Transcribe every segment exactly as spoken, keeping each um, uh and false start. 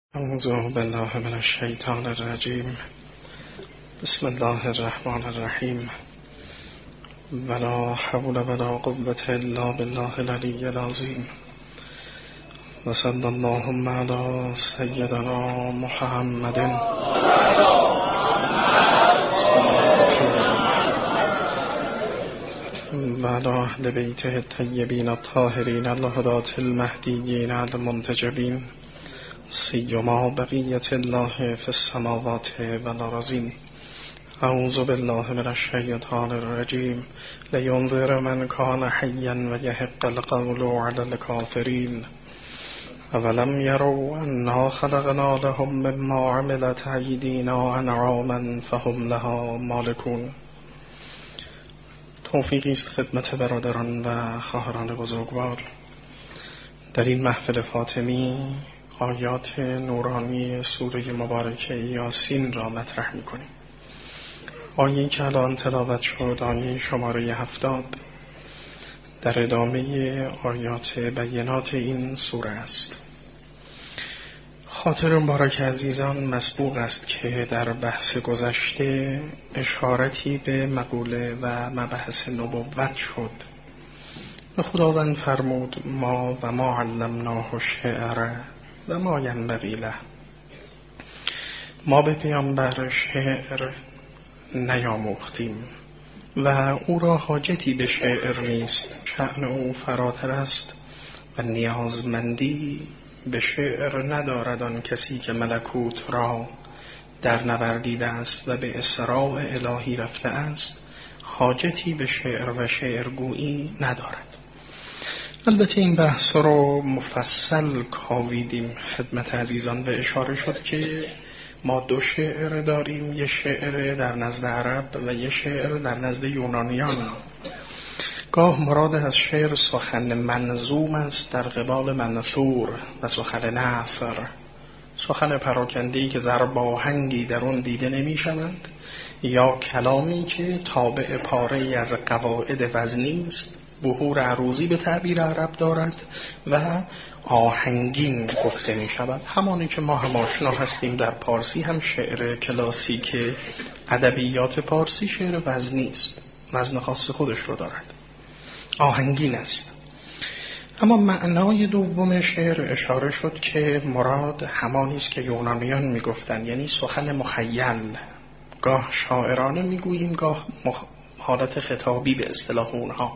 اعوذ بالله من الشیطان الرجیم. بسم الله الرحمن الرحیم. ولا حول ولا قوة الا بالله العلی العظیم. و صلی اللهم علی سیدنا محمد و علی اهل بیته الطیبین الطاهرین الهداة المهدیین المنتجبین، سیما بقیت الله فی السماوات والارضین. اعوذ بالله من الشیطان الرجیم. لینذر من کان حیا و یحق القول علی الکافرین. اولم یروا انا خلقنا لهم مما عملت ایدینا انعاما فهم لها مالکون. توفیقی است خدمت برادران و خواهران بزرگوار. در این محفل فاطمی آیات نورانی سوره مبارکه یاسین را مطرح می‌کنیم. آیه‌ای که الان تلاوت شد آیه شماره هفتاد در ادامه آیات بینات این سوره است. خاطر مبارک عزیزان مسبوق است که در بحث گذشته اشارتی به مقوله و مبحث نبوت شد. خداوند فرمود ما و ما علمناه الشعر و ما ینبغی له. ما به پیامبر شعر نیاموختیم و او را حاجتی به شعر نیست. شأن او فراتر است و نیازمندی به شعر ندارد آن کسی که ملکوت را در نوردیده است و به اسراء الهی رفته است. حاجتی به شعر و شعرگویی ندارد. البته این بحث رو مفصل کاویدیم خدمت عزیزان و اشاره شد که ما دو شعر داریم، یه شعر در نزد عرب و یه شعر در نزد یونانیان. گاه مراد از شعر سخن منظوم است در قبال منثور و سخن نثر، سخن پراکنده‌ای که ضرب آهنگی در اون دیده نمی شود، یا کلامی که تابع پاره‌ای از قواعد وزنی است، بحور عروضی به تعبیر عرب دارد و آهنگین گفته می شود. همانی که ما هم آشنا هستیم در پارسی هم شعر کلاسیک ادبیات پارسی شعر وزنی است، وزن خاص خودش رو دارد، آهنگین است. اما معنای دوم شعر اشاره شد که مراد همانی است که یونانیان می گفتن، یعنی سخن مخیل. گاه شاعرانه می گوییم، گاه مخ... حالت خطابی به اصطلاح اونها،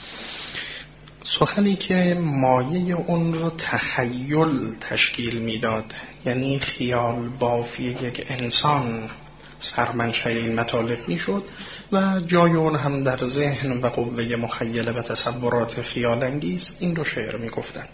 سخنی که مایه اون رو تخیل تشکیل میداد، یعنی خیال بافی یک انسان سرمنشأ این مطالب میشد و جای اون هم در ذهن و قوه مخیله و تصورات خیال انگیز. این رو شعر میگفتن.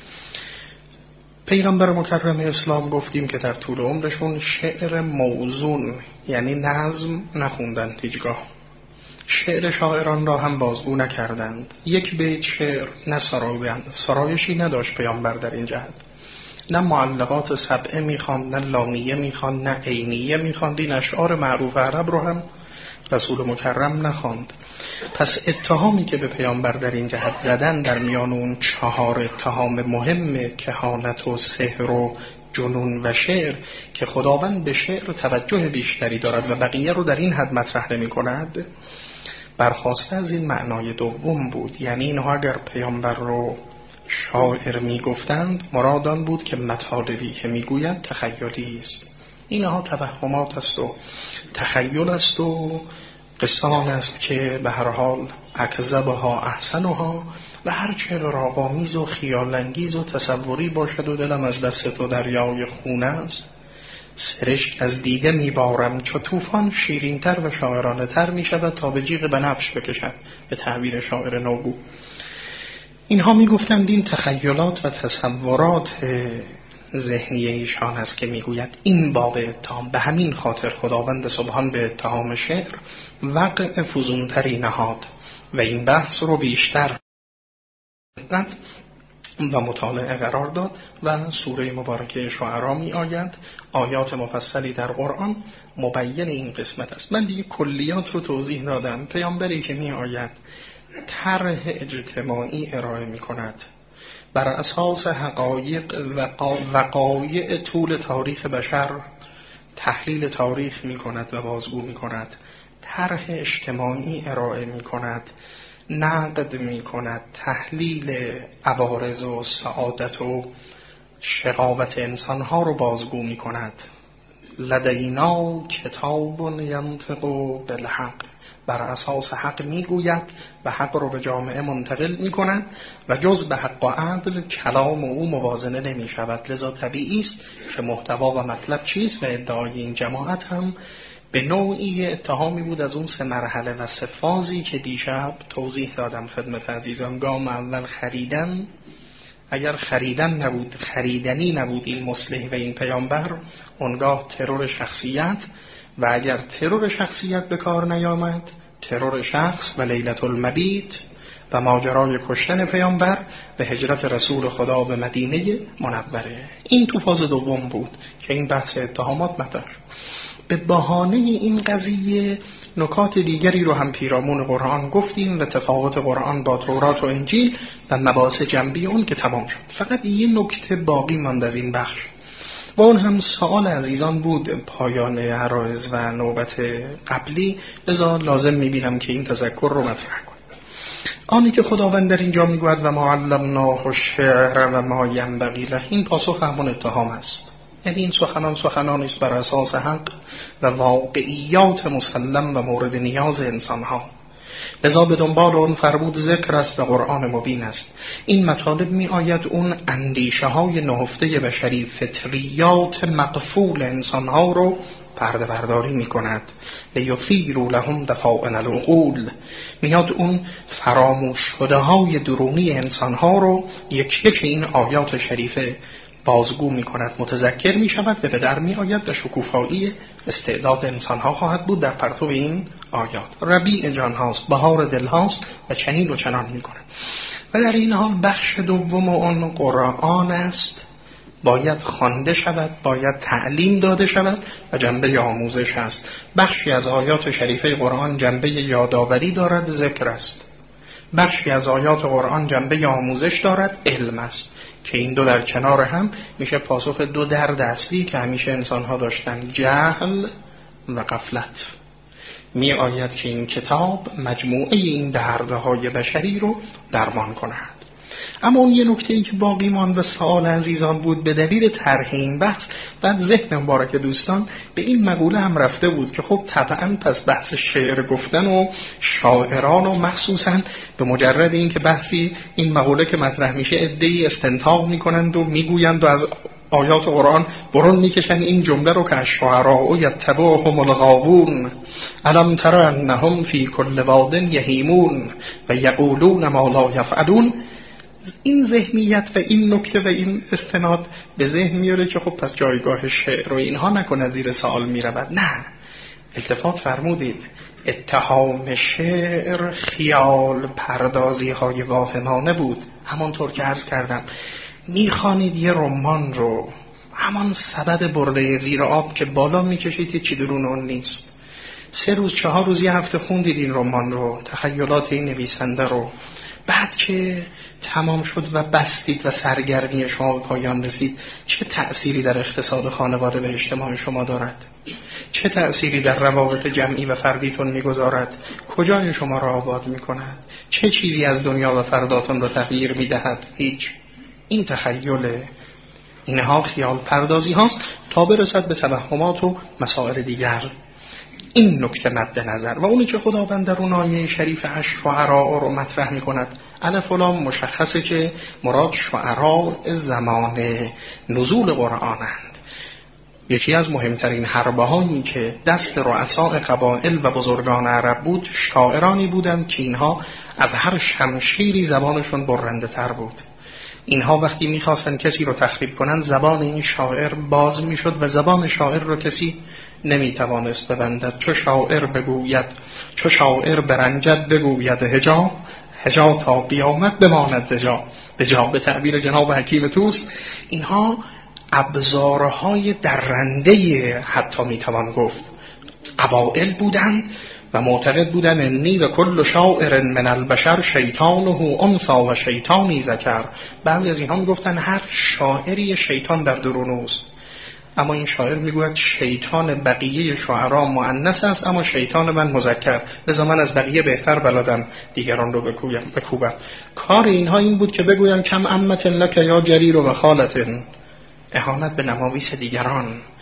پیغمبر مکرم اسلام گفتیم که در طول عمرشون شعر موزون یعنی نظم نخوندن هیچگاه. شعر شاعران را هم بازگو نکردند. یک بیت شعر نه سرایشی نداشت پیامبر در این جهت. نه معلقات سبعه میخواند، نه لانیه میخواند، نه عینیه میخواند. این اشعار معروف عرب رو هم رسول مکرم نخواند. پس اتهامی که به پیامبر در این جهت زدن در میان اون چهار اتهام مهم، کهانت و سحر و جنون و شعر، که خداوند به شعر توجه بیشتری دارد و بقیه رو در این حد مطرح نمی کند، برخواسته از این معنای دوم بود. یعنی اینها اگر پیامبر رو شاعر می گفتند مراد آن بود که مطالبی که می گویند تخیلی است. اینها توهمات است و تخیل است و قصان است که به هر حال اکذبها احسنها، و هر چه اغراق‌آمیز و خیال‌انگیز و تصوری باشد و دلم از دست تو دریای خون است، سرشک از دیده میبارم چو طوفان، شیرین تر و شاعرانه تر می شود تا به جیغ بنفش بکشد، به تعبیر شاعر نوگو. اینها می گفتند این تخیلات و تصورات ذهنی ایشان است که می گوید این باب اتهام. به همین خاطر خداوند سبحان به اتهام شعر وقع فزونتری نهاد و این بحث رو بیشتر و مطالعه قرار داد و سوره مبارکه شعرا می آید. آیات مفصلی در قرآن مبین این قسمت است. من دیگه کلیات رو توضیح دادم. پیامبری که می آید طرح اجتماعی ارائه می کند بر اساس حقایق و وقایع طول تاریخ بشر تحلیل تاریخ می کند و بازگو می کند، طرح اجتماعی ارائه می کند، نقد می کند، تحلیل عوارض و سعادت و شقاوت انسانها رو بازگو می کند. لدینا کتاب ینطق بالحق، بر اساس حق میگوید و حق رو به جامعه منتقل میکند و جز به حق و عدل کلام او موازنه نمی شود. لذا طبیعی است که محتوا و مطلب چیست و ادعای این جماعت هم به نوعی اتهامی بود از اون سه مرحله و سه فازی که دیشب توضیح دادم خدمت عزیزان. گام اول خریدن، اگر خریدن نبود، خریدنی نبود این مصلح و این پیامبر، اونگاه ترور شخصیت، و اگر ترور شخصیت به کار نیامد، ترور شخص و لیلة المبیت و ماجرای کشتن پیامبر و هجرت رسول خدا به مدینه منوره. این تو فاز دوم بود که این بحث اتهامات مطرح شد. به بهانه این قضیه نکات دیگری رو هم پیرامون قرآن گفتیم و تفاوت قرآن با تورات و انجیل و مباحث جنبی اون که تمام شد. فقط یه نکته باقی ماند از این بخش و اون هم سوال عزیزان بود پایان عرایض و نوبت قبلی، لذا لازم میبینم که این تذکر رو مطرح کنم. آنی که خداوند در اینجا میگوید و ما علمناه الشعر و ما ینبغی له، این پاسخ همون اتهام است. یعنی این سخنان سخنانی است بر اساس حق و واقعیات مسلم و مورد نیاز انسانها، لذا به دنبال اون فرمود ذکر است و قرآن مبین است. این مطالب می آید اون اندیشه های نهفته بشری، فطریات مقفول انسانها رو پرده برداری می کند. لیثیر لهم دفائن العقول، میاد اون فراموش شده های درونی انسانها رو یک یک این آیات شریفه بازگو می کند، متذکر می شود و به در می آید و شکوفایی استعداد انسان ها خواهد بود در پرتو این آیات. ربیع جان هاست، بهار دل هاست و چنین و چنان می کند. و در این حال بخش دوم اون قرآن است، باید خوانده شود، باید تعلیم داده شود و جنبه آموزش است. بخشی از آیات شریفه قرآن جنبه یادآوری دارد، ذکر است. بخشی از آیات قرآن جنبه آموزش دارد، علم است، که این دو در کنار هم میشه پاسخ دو درد اصلی که همیشه انسانها داشتن، جهل و غفلت. می آید که این کتاب مجموعه این دردهای بشری رو درمان کند. اما اون یه نکته ای که باقی ماند و سوال عزیزان بود به دلیل طرح این بحث، بعد ذهن مبارک دوستان به این مقوله هم رفته بود که خب طبعا پس بحث شعر گفتن و شاعران و مخصوصا به مجرد این که بحثی این مقوله که مطرح میشه عده‌ای استنتاق میکنند و میگویند و از آیات قرآن برون میکشن این جمله رو که الشعراء یتبعهم الغاوون الم تر انهم فی کل واد یهیمون و یقولون ما لا یفعلون. این ذهنیت و این نکته و این استناد به ذهن میاره که خب پس جایگاه شعر و اینها نکنه زیر سوال میرود. نه، التفات فرمودید اتهام شعر خیال پردازی های واهمانه بود. همانطور که عرض کردم میخوانید یه رمان رو، همان سبد برده زیر آب که بالا میکشید چی درون اون نیست. سه روز چهار روز یه هفته خوندید این رمان رو، تخیلات این نویسنده رو، بعد که تمام شد و بستید و سرگرمی شما به پایان رسید، چه تأثیری در اقتصاد خانواده و اجتماع شما دارد؟ چه تأثیری در روابط جمعی و فردیتون میگذارد؟ کجای شما را آباد میکند؟ چه چیزی از دنیا و فرداتون را تغییر میدهد؟ هیچ. این تخیل، اینها خیال پردازی هاست تا برسد به توهمات و مسائل دیگر. این نکته مد نظر و اونی که خداوند در اون آیه شریف الشعراء رو مطرح می کند، الف و لام مشخصه که مراد شعراء زمان نزول قرآنند. یکی از مهمترین حربه هایی که دست رؤساء قبایل و بزرگان عرب بود، شاعرانی بودند که اینها از هر شمشیری زبانشون برنده تر بود. اینها وقتی میخواستن کسی رو تخریب کنن، زبان این شاعر باز میشد و زبان شاعر رو کسی نمیتوانست ببندد. چو شاعر بگوید، چو شاعر برنجد بگوید هجا، هجا تا قیامت بماند زجا. به جا به تعبیر جناب حکیم توست، اینها ابزارهای درنده حتی میتوان گفت قبائل بودند و معتقد بودن انی و کل شاعر من البشر شیطانه انثی و شیطانی ذکر. بعضی از اینها میگفتن هر شاعری شیطان در درون اوست، اما این شاعر میگوید شیطان بقیه شاعران مؤنث است اما شیطان من مذکر، لذا من از بقیه بهتر بلدم دیگران رو بکوبم. کار اینها این بود که بگویم کم امت لک یا جریر و خالت، اهانت به نماویس دیگران،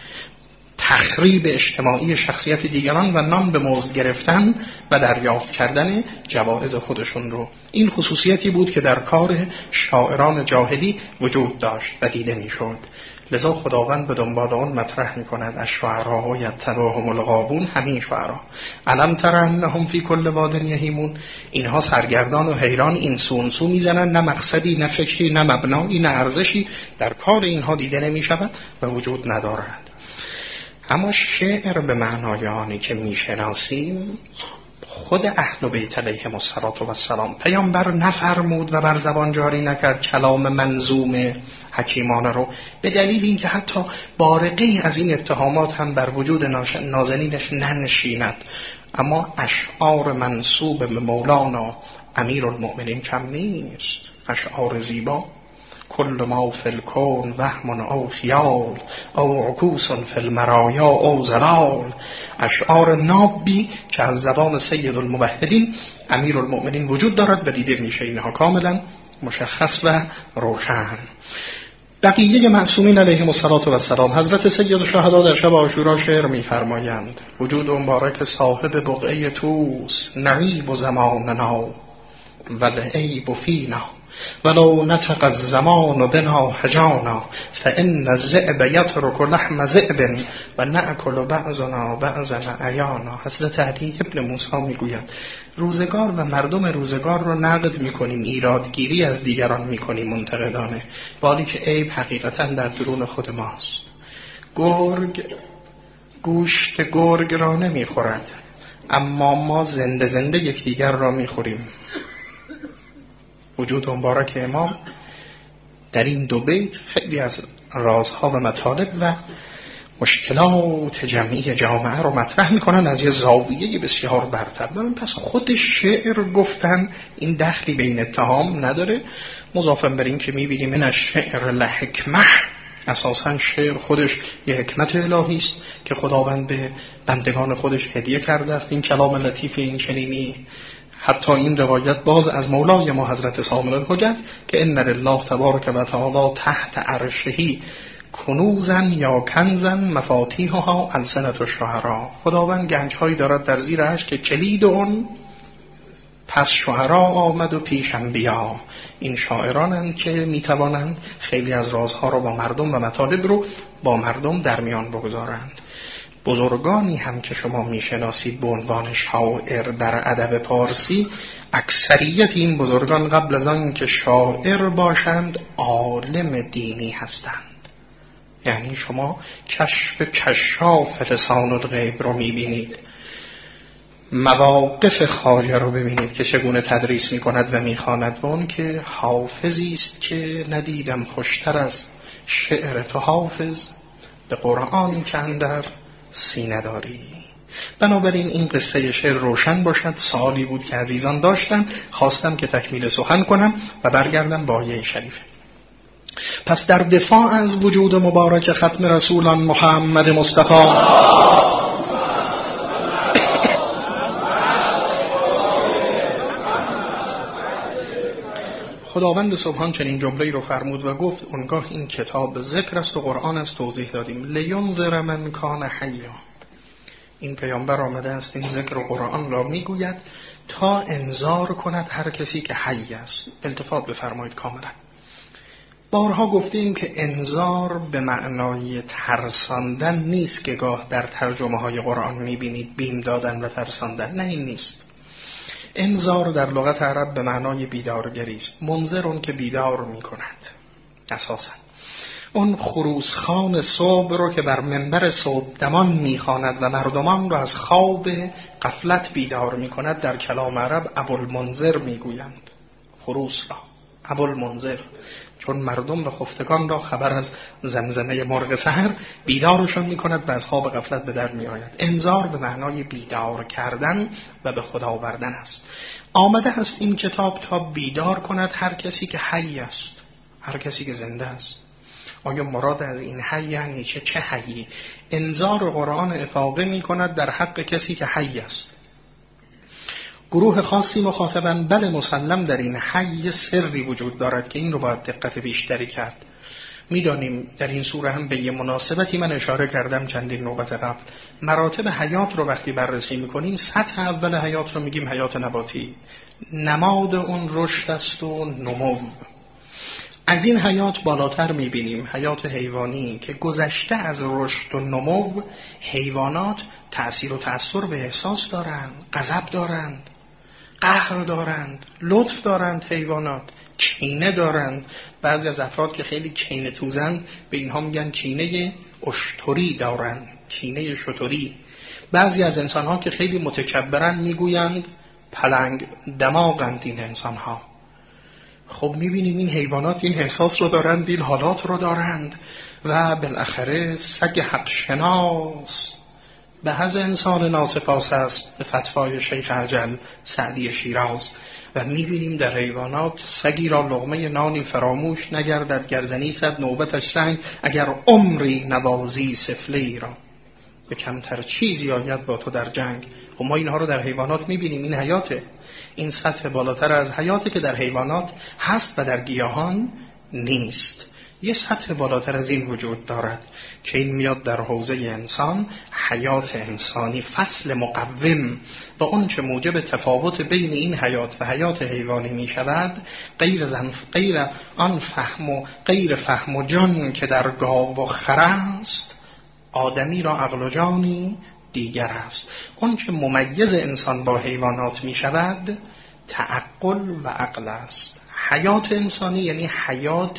تخریب اجتماعی شخصیت دیگران و نام به موضع گرفتن و دریافت کردن جوایز خودشون رو. این خصوصیتی بود که در کار شاعران جاهلی وجود داشت و دیده میشد. لذا خداوند به دنبال اون مطرح میکند الشعراء یتبعهم الغاوون، همین شعرا. الم تر انهم فی کل واد یهیمون، اینها سرگردان و حیران این سونسو میزنن، نه مقصدی نه فکری نه مبنایی نه ارزشی در کار اینها دیده نمیشود و وجود ندارد. اما شعر به معنای آنی که میشناسیم خود اهل بیت علیهم السلام پیامبر نفرمود و بر زبان جاری نکرد کلام منظوم حکیمانه رو، به دلیل اینکه حتی بارقی از این اتهامات هم بر وجود نازنینش ننشیند. اما اشعار منسوب به مولانا امیرالمؤمنین کم نیست، اشعار زیبا. کل ما فی الکون وهم او خیال او عکوس فی المرایا او زلال، اشعار نابی که از زبان سید الموحدین امیر المؤمنین وجود دارد و دیده میشه اینها کاملا مشخص و روشن. بقیه معصومین علیهم السلام، حضرت سید الشهدا در شب عاشورا شعر می‌فرمایند وجود مبارک صاحب بقعه توس نعیب و زماننا والعیب فینا ولو نطق الزمان بنا حجانا فإن الذئب يترك لحم ذئب و نأكل بعضنا بعضا عیانا. حضرت علی ابن موسی میگوید روزگار و مردم روزگار رو نقد میکنیم، ایرادگیری از دیگران میکنیم منتقدانه، ولی که عیب حقیقتا در درون خود ماست. گرگ گوشت گرگ را نمیخورد، اما ما زنده زنده یکدیگر را میخوریم. وجود مبارک امام در این دو بیت خیلی از رازها و مطالب و مشکلات جمعی جامعه رو مطرح میکنن از یه زاویه بسیار برتر. پس خود شعر گفتن این دخلی به این اتهام نداره. مضافاً بر این که میبینیم این شعر لحکمه، اساساً شعر خودش یه حکمت الهی است که خداوند به بندگان خودش هدیه کرده است. این کلام لطیف این چنینی، حتی این روایت باز از مولای ما حضرت سامر الحجت که ان لله تبارک و تعالی تحت عرشه کنوزن یا کنزن مفاتیحها السنة الشعراء، خداوند گنج‌هایی دارد در زیر عرش که کلید اون پس شعرا آمد و پیش انبیا. این شاعرانند که میتوانند خیلی از رازها رو با مردم و مطالب رو با مردم در میان بگذارند. بزرگانی هم که شما میشناسید به عنوان شاعر در ادب پارسی، اکثریت این بزرگان قبل از آن که شاعر باشند عالم دینی هستند. یعنی شما کشف کشاف لسان الغیب رو میبینید، مواقف خواجه رو ببینید که چگونه تدریس میکند و میخواند و اون که حافظی است که ندیدم خوشتر از شعر تو حافظ به قرآن که اندر سینه داری. بنابراین این قصه شعر روشن باشد. سوالی بود که عزیزان داشتن، خواستم که تکمیل سخن کنم و برگردم با آیه شریفه. پس در دفاع از وجود مبارک ختم رسولان محمد مصطفی خداوند سبحان چنین جمله‌ای رو فرمود و گفت اونگاه این کتاب ذکر است و قرآن است. توضیح دادیم لینذر من کان حیا، این پیامبر آمده است این ذکر و قرآن را میگوید تا انذار کند هر کسی که حی است. التفات بفرمایید کاملا. بارها گفتیم که انذار به معنای ترساندن نیست که گاه در ترجمه های قرآن میبینید بیم دادن و ترساندن، نه این نیست. انذار در لغت عرب به معنای بیدارگری است. منذر اون که بیدار میکند. اساسا اون خروسخان صبح رو که بر منبر صبح دمان میخواند و مردمان رو از خواب غفلت بیدار میکند در کلام عرب ابوالمنذر میگویند. خروس را ابوالمنذر، چون مردم و خفتگان را خبر از زمزمه مرغ سحر بیدارشان میکند و از خواب غفلت به در میآید. انذار به معنای بیدار کردن و به خدا آوردن است. آمده است این کتاب تا بیدار کند هر کسی که حی است، هر کسی که زنده است. آیا مراد از این حی یعنی چه؟ چه حیی؟ انذار قرآن افاقه میکند در حق کسی که حی است. گروه خاصی مخاطبن، بله مسلم در این حی سری وجود دارد که این رو باید دقت بیشتری کرد. میدانیم در این سوره هم به یه مناسبتی من اشاره کردم چندین نوبت قبل، مراتب حیات رو وقتی بررسی میکنیم سطح اول حیات رو میگیم حیات نباتی، نماد اون رشد است و نمو. از این حیات بالاتر میبینیم حیات حیوانی که گذشته از رشد و نمو. حیوانات تأثیر و تأثیر به احساس دارند، غضب دارند، قهر دارند، لطف دارند، حیوانات کینه دارند. بعضی از افراد که خیلی کینه توزند به اینها میگن کینه اشتری دارند، کینه شتری. بعضی از انسانها که خیلی متکبرند میگویند پلنگ دماغند این انسانها. خب میبینیم این حیوانات این احساس رو دارند، این حالات رو دارند. و بالاخره سگ حق شناس به حظ انسان ناسپاس است، به فتوای شیخ عجل سعدی شیراز. و میبینیم در حیوانات سگی را لقمه نانی فراموش نگردد، گرزنی صد نوبتش سنگ، اگر عمری نوازی سفلی را به کمتر چیزی آید با تو در جنگ. و ما اینها رو در حیوانات میبینیم. این حیاته، این سطح بالاتر از حیاتی که در حیوانات هست و در گیاهان نیست. یه سطح بالاتر از این وجود دارد که این میاد در حوزه انسان، حیات انسانی، فصل مقوم. و اون چه موجب تفاوت بین این حیات و حیات حیوانی می شود، غیر زنف غیر آن فهم و غیر فهم و جان که در گاو و خر است، آدمی را عقل و جانی دیگر است. اون که ممیز انسان با حیوانات می شود تعقل و عقل است. حیات انسانی یعنی حیات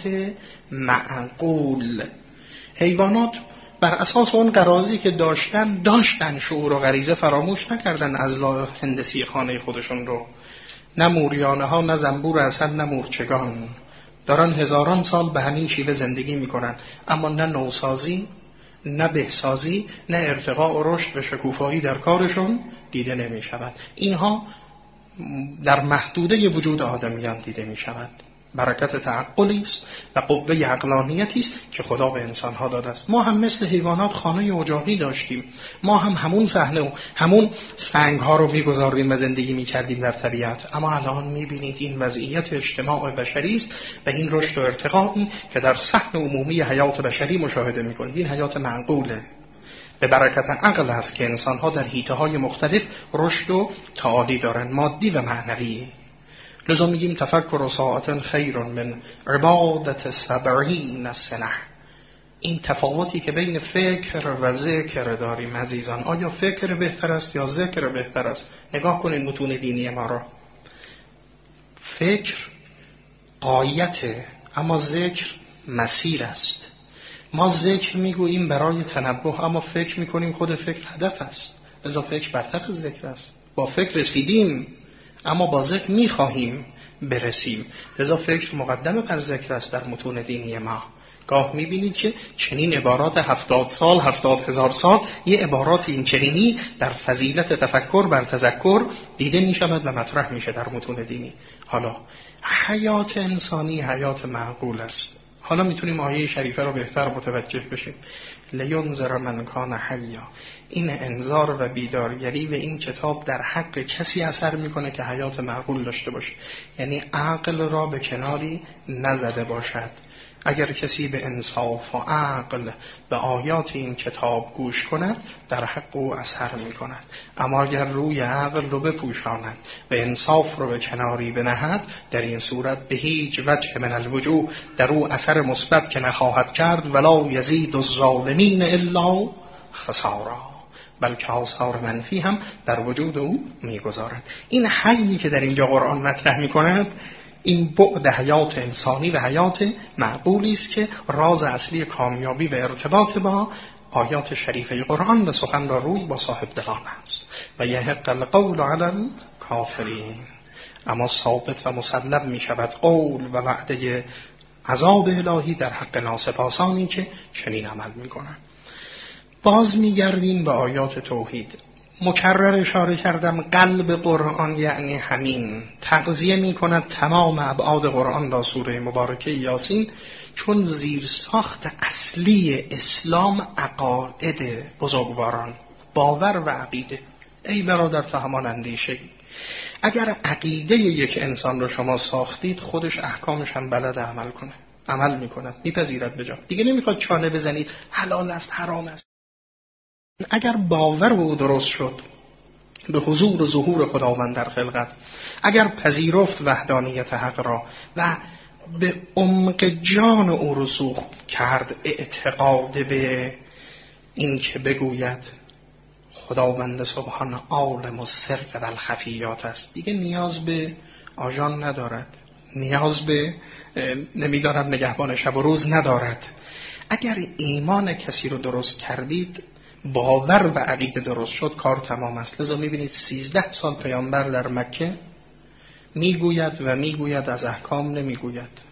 معقول. حیوانات بر اساس اون غرایزی که داشتن داشتن شعور و غریزه فراموش نکردن از لاه هندسی خانه خودشون رو. نه موریانه ها، نه زنبور اصل، نه مورچگان دارن هزاران سال به همین شیوه زندگی میکنن، اما نه نوسازی، نه بهسازی، نه ارتقاء و رشد و شکوفایی در کارشون دیده نمی شود. اینها در محدوده وجود آدمیان دیده می شود. برکت تعقلی است و قوه عقلانیتی است که خدا به انسانها داده است. ما هم مثل حیوانات خانه اجاقی داشتیم، ما هم همون صحنه و همون سنگ ها رو می‌گذاردیم و زندگی می‌کردیم در طبیعت. اما الان می‌بینید این وضعیت اجتماع بشری است و این رشد و ارتقایی که در صحن عمومی حیات بشری مشاهده می‌کنید. این حیات معقوله، به برکت عقل است که انسان‌ها در حیطه‌های مختلف رشد و تعالی دارند، مادی و معنوی. لذا میگیم تفکر و ساعت خیر من عبادت سبعین سنه. این تفاوتی که بین فکر و ذکر داریم عزیزان، آیا فکر بهتر است یا ذکر بهتر است؟ نگاه کنید متون دینی ما را. فکر غایته، اما ذکر مسیر است. ما ذکر میگوییم برای تنبه، اما فکر میکنیم خود فکر هدف است. لذا فکر برتر از ذکر است. با فکر رسیدیم اما با ذکر میخواهیم برسیم. لذا فکر مقدم بر ذکر است در متون دینی ما. گاه میبینید که چنین عبارات هفتاد سال، هفتاد هزار سال، یه عبارات این چنینی در فضیلت تفکر بر تذکر دیده میشود و مطرح میشه در متون دینی. حالا حیات انسانی حیات معقول است. حالا میتونیم آیه شریفه رو بهتر متوجه بشیم. لینذر من کان حیا. این انذار و بیدارگری و این کتاب در حق کسی اثر میکنه که حیات معقول داشته باشه، یعنی عقل را به کناری نزده باشد. اگر کسی به انصاف و عقل به آیات این کتاب گوش کند در حق او اثر می کند. اما اگر روی عقل رو بپوشاند و انصاف رو به کناری بنهد، در این صورت به هیچ وجه من الوجوه در او اثر مثبت که نخواهد کرد، ولا یزید الظالمین الا خسارا، بلکه آثار منفی هم در وجود او میگذارد. این حیی که در اینجا قرآن مطرح می کند، این بعد حیات انسانی و حیات معقولی است که راز اصلی کامیابی و ارتباط با آیات شریفه قرآن و سخن را روی با صاحب دلان است. و یحق القول علی الکافرین. اما ثابت و مسلم می شود قول و وعده عذاب الهی در حق ناسپاسانی که چنین عمل می کنند. باز می گردیم به آیات توحید. مکرر اشاره کردم قلب قرآن یعنی همین تغذیه می کند تمام ابعاد قرآن را سوره مبارکه یاسین، چون زیر ساخت اصلی اسلام عقاید بزرگواران، باور و عقیده. ای برادر تو همان اندیشه، اگر عقیده یک انسان رو شما ساختید خودش احکامش هم بلد عمل کنه، عمل میکنه، میپذیرد بجا، دیگه نمیخواد چانه بزنید حلال است حرام است. اگر باور او درست شد به حضور و ظهور خداوند در خلقت، اگر پذیرفت وحدانیت حق را و به عمق جان او رسوخ کرد اعتقاد به این که بگوید خداوند سبحان عالم السر و الخفیات است، دیگه نیاز به آژان ندارد، نیاز به نمیدارم نگهبان شب و روز ندارد. اگر ایمان کسی رو درست کردید، باور و عقیده درست شد، کار تمام است. لذا میبینید سیزده سال پیامبر در مکه میگوید و میگوید، از احکام نمیگوید،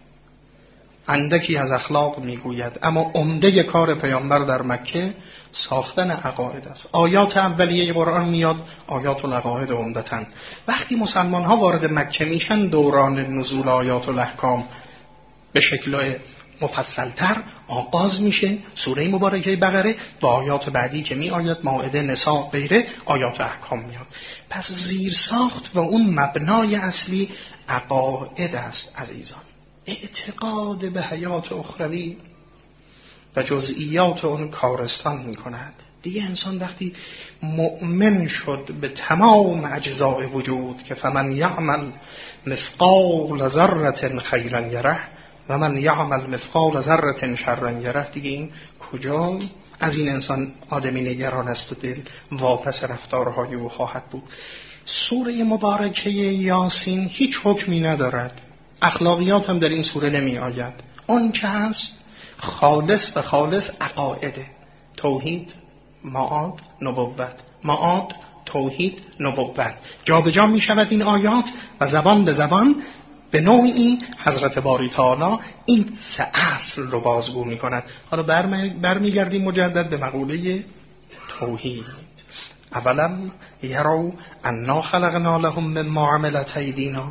اندکی از اخلاق میگوید، اما عمده کار پیامبر در مکه ساختن عقاید است. آیات اولیه قرآن میاد، آیات العقاید عمدتاً. وقتی مسلمان ها وارد مکه میشن، دوران نزول آیات الاحکام به شکل مفصلتر آغاز میشه. سوره مبارکه بقره با آیات بعدی که می آید، مائده، نساء، غیره، آیات احکام میاد. پس زیر ساخت و اون مبنای اصلی عقاید است عزیزان، اعتقاد به حیات اخروی و جزئیات اون کارستان می کند. دیگه انسان وقتی مؤمن شد به تمام اجزای وجود که فمن یعمل مثقال ذره خیرا یره و من یعمل مثقال ذره شرا یره، دیگه این کجا از این انسان آدمی نگران است و دل واپس رفتارهای او خواهد بود. سوره مبارکه یاسین هیچ حکمی ندارد، اخلاقیات هم در این سوره نمی آید. اون چه هست خالص و خالص عقایده، توحید، معاد، نبوت، معاد، توحید، نبوت. جا به جا می شود این آیات و زبان به زبان به نوعی حضرت باری تعالی این سه اصل رو بازگو می کند. حالا برمی گردیم مجدد به مقوله توحید. اولم یرو انا خلقنا لهم مما عملت ایدینا.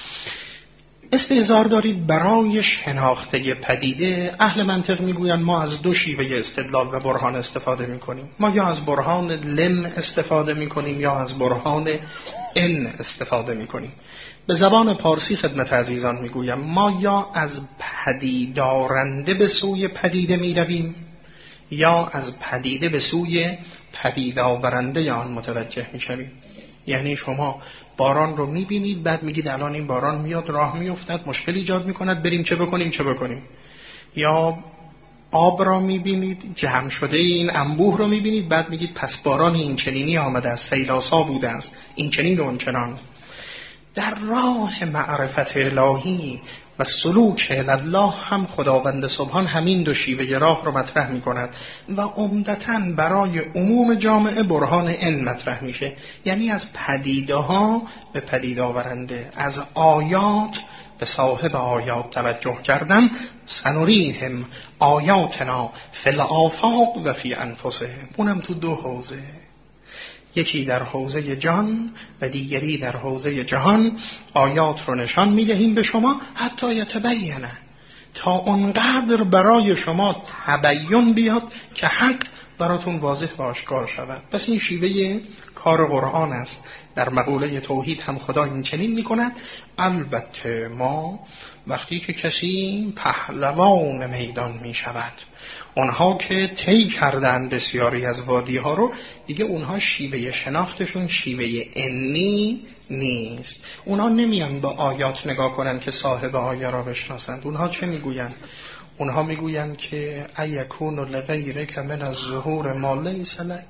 استحضار دارید برای شناخته پدیده. اهل منطق میگویند ما از دو شیوه استدلال و برهان استفاده میکنیم، ما یا از برهان لم استفاده میکنیم یا از برهان ان استفاده میکنیم. به زبان پارسی خدمت عزیزان میگویم ما یا از پدیدارنده به سوی پدیده میرویم یا از پدیده به سوی پدیدآورنده آن متوجه میشویم. یعنی شما باران رو میبینید، بعد میگید الان این باران میاد، راه میافتد، مشکل ایجاد میکند، بریم چه بکنیم چه بکنیم. یا آب را میبینید جمع شده، این انبوه رو میبینید، بعد میگید پس باران این چنینی آمده است، سیلاسا بوده است، این چنین و اون چنان. در راه معرفت الهی و سلوک الله هم خداوند سبحان همین دو شیوه راه رو مطرح می کند و عمدتاً برای عموم جامعه برهان ان مطرح میشه. یعنی از پدیده ها به پدیده آورنده، از آیات به صاحب آیات توجه کردن. سنوریهم آیاتنا فی الآفاق و فی انفسهم. اونم تو دو حوزه، یکی در حوزه جان و دیگری در حوزه جهان. آیات رو نشان میدهیم به شما حتی یتبینه، تا اونقدر برای شما تبیین بیاد که حق براتون واضح و آشکار شود. پس این شیوه کار قرآن است. در مقوله توحید هم خدا این چنین میکند. البته ما وقتی که کسی پهلوان میدان میشود، اونها که طی کردن بسیاری از وادی ها رو، دیگه اونها شیوه شناختشون شیوه انی نیست. اونها نمیان با آیات نگاه کنن که صاحب آیه را بشناسند. اونها چه میگویند؟ اونها میگویند که ایکون لغیرک من الظهور ما لیس لک.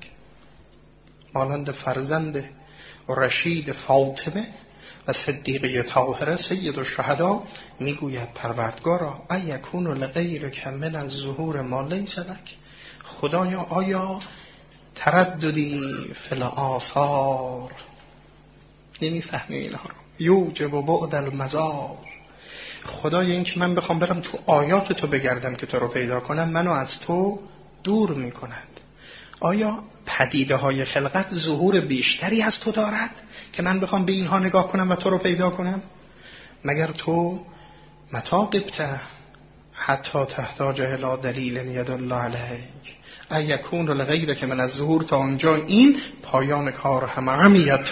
مانند فرزند رشید فاطمه و صدیقه طاهره سید الشهدا میگوید پروردگارا ایکون لغیرک من الظهور ما لیس لک. خدایا آیا ترددی فی الآثار؟ نمیفهمیم اینها رو. یوجب بعد المزار. خدای این که من بخوام برم تو آیات تو بگردم که تو رو پیدا کنم، منو از تو دور میکند. آیا پدیده های خلقت ظهور بیشتری از تو دارد که من بخوام به اینها نگاه کنم و تو رو پیدا کنم؟ مگر تو متى غبت حتی تحتاج الی دلیل یدل علیک ایکون لغیرک که من از ظهور تا اونجا این پایان کار همه عمیت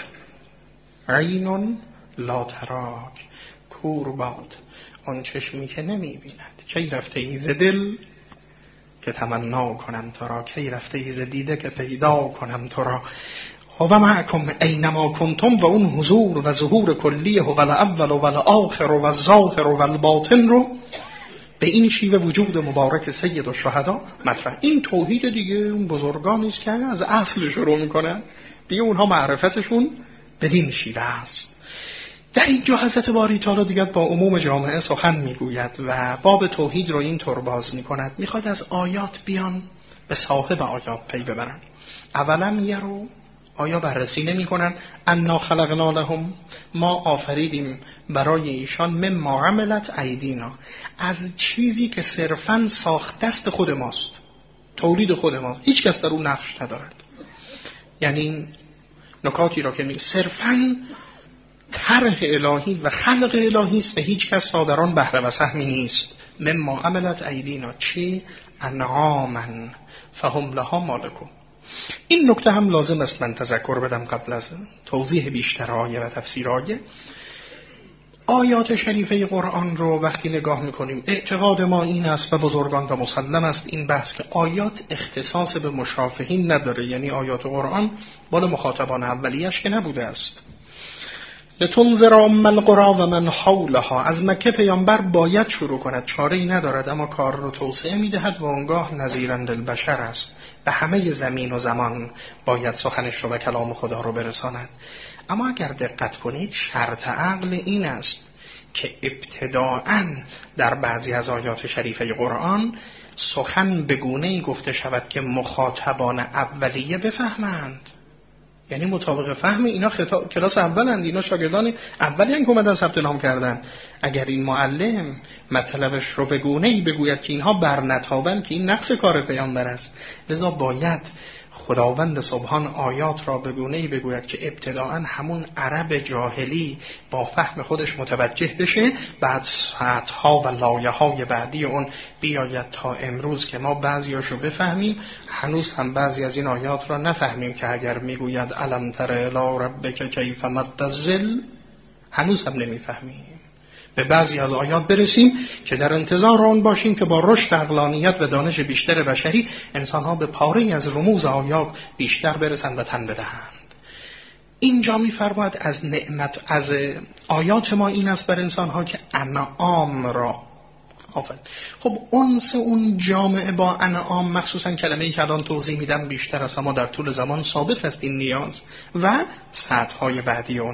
عین لا تراک، کور باد آن چشمی که نمی بیند. کی رفته ایز دل که تمنا کنم تو را، کی رفته ایز دیده که پیدا کنم تو را. و معکم اینما کنتم، و اون حضور و ظهور کلیه و الاول و الاخر و الظاهر و الباطن رو به این شیوه وجود مبارک سید الشهدا مطرح. این توحید دیگه اون بزرگانی است که از اصل شروع میکنن، دیگه اونها معرفتشون بدین شیوه است. در اینجا حضرت باری تعالی دیگر با عموم جامعه سخن میگوید و باب توحید رو این طور باز میکند. میخواد از آیات بیان به صاحب آیات پی ببرن. اولا یرو، آیا بررسی نمی کنن انا خلقنا لهم، ما آفریدیم برای ایشان مما عملت ایدینا، از چیزی که صرفاً ساخت دست خود ماست، تولید خود ماست، هیچ کس در اون نقش ندارد. یعنی این نکاتی را که می صرفاً طرح الهی و خلق الهی است و هیچ کس را در آن بهره و سهمی نیست. مما عملت ایدینا چی؟ انعاما فهم لها مالکون. این نکته هم لازم است من تذکر بدم قبل از توضیح بیشتر آیه و تفسیر آیه. آیات شریفه قرآن رو وقتی نگاه میکنیم اعتقاد ما این است و بزرگان و مسلم است این بحث که آیات اختصاص به مشافهین نداره، یعنی آیات قرآن بال مخاطبان اولیش که نبوده است. لتنذر ام القری و من حولها، از مکه پیامبر باید شروع کند، چاره‌ای ندارد، اما کار رو توسعه میدهد و اونگاه نذیرا للبشر است، به همه زمین و زمان باید سخنش رو و کلام خدا رو برساند. اما اگر دقت کنید شرط عقل این است که ابتداءً در بعضی از آیات شریفه قرآن سخن به گونه‌ای گفته شود که مخاطبان اولیه بفهمند. یعنی مطابق فهم اینا خطاب کلاس اولند، اینا شاگردان اولی هستند که اومدن ثبت نام کردن. اگر این معلم مطلبش رو به گونه‌ای بگوید که اینها برنتابن که این نقص کار پیامبر است، لذا باید خداوند سبحان آیات را به گونه‌ای بگوید که ابتداءً همون عرب جاهلی با فهم خودش متوجه بشه، بعد ساعتها و لایه‌های بعدی اون بیاید تا امروز که ما بعضیاشو بفهمیم. هنوز هم بعضی از این آیات را نفهمیم که اگر میگوید الم تر الی ربک کیف مد الظل، هنوز هم نمیفهمیم. به بعضی از آیات برسیم که در انتظار آن باشیم که با رشد عقلانیت و دانش بیشتر بشری انسانها به پاره‌ای از رموز آیات بیشتر برسند و تن بدهند. اینجا می‌فرماید از نعمت از آیات ما این است بر انسانها که انعام را آفرین. خب انس اون جامعه با انعام، مخصوصا کلمه‌ای که الان توضیح میدم بیشتر از ما در طول زمان ثابت است این نیاز و سطح‌های بعدی اون.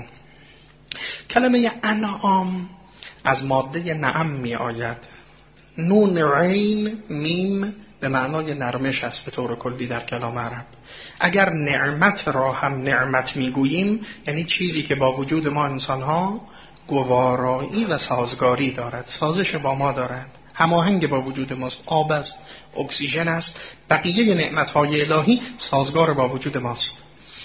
کلمه انعام از ماده نعم می آید. نون عین میم به معنای نرمش است به طور کلی در کلام عرب. اگر نعمت را هم نعمت می گوییم یعنی چیزی که با وجود ما انسان ها گوارایی و سازگاری دارد، سازش با ما دارد، هماهنگ با وجود ماست، آب است، اکسیژن است، بقیه نعمت های الهی سازگار با وجود ماست.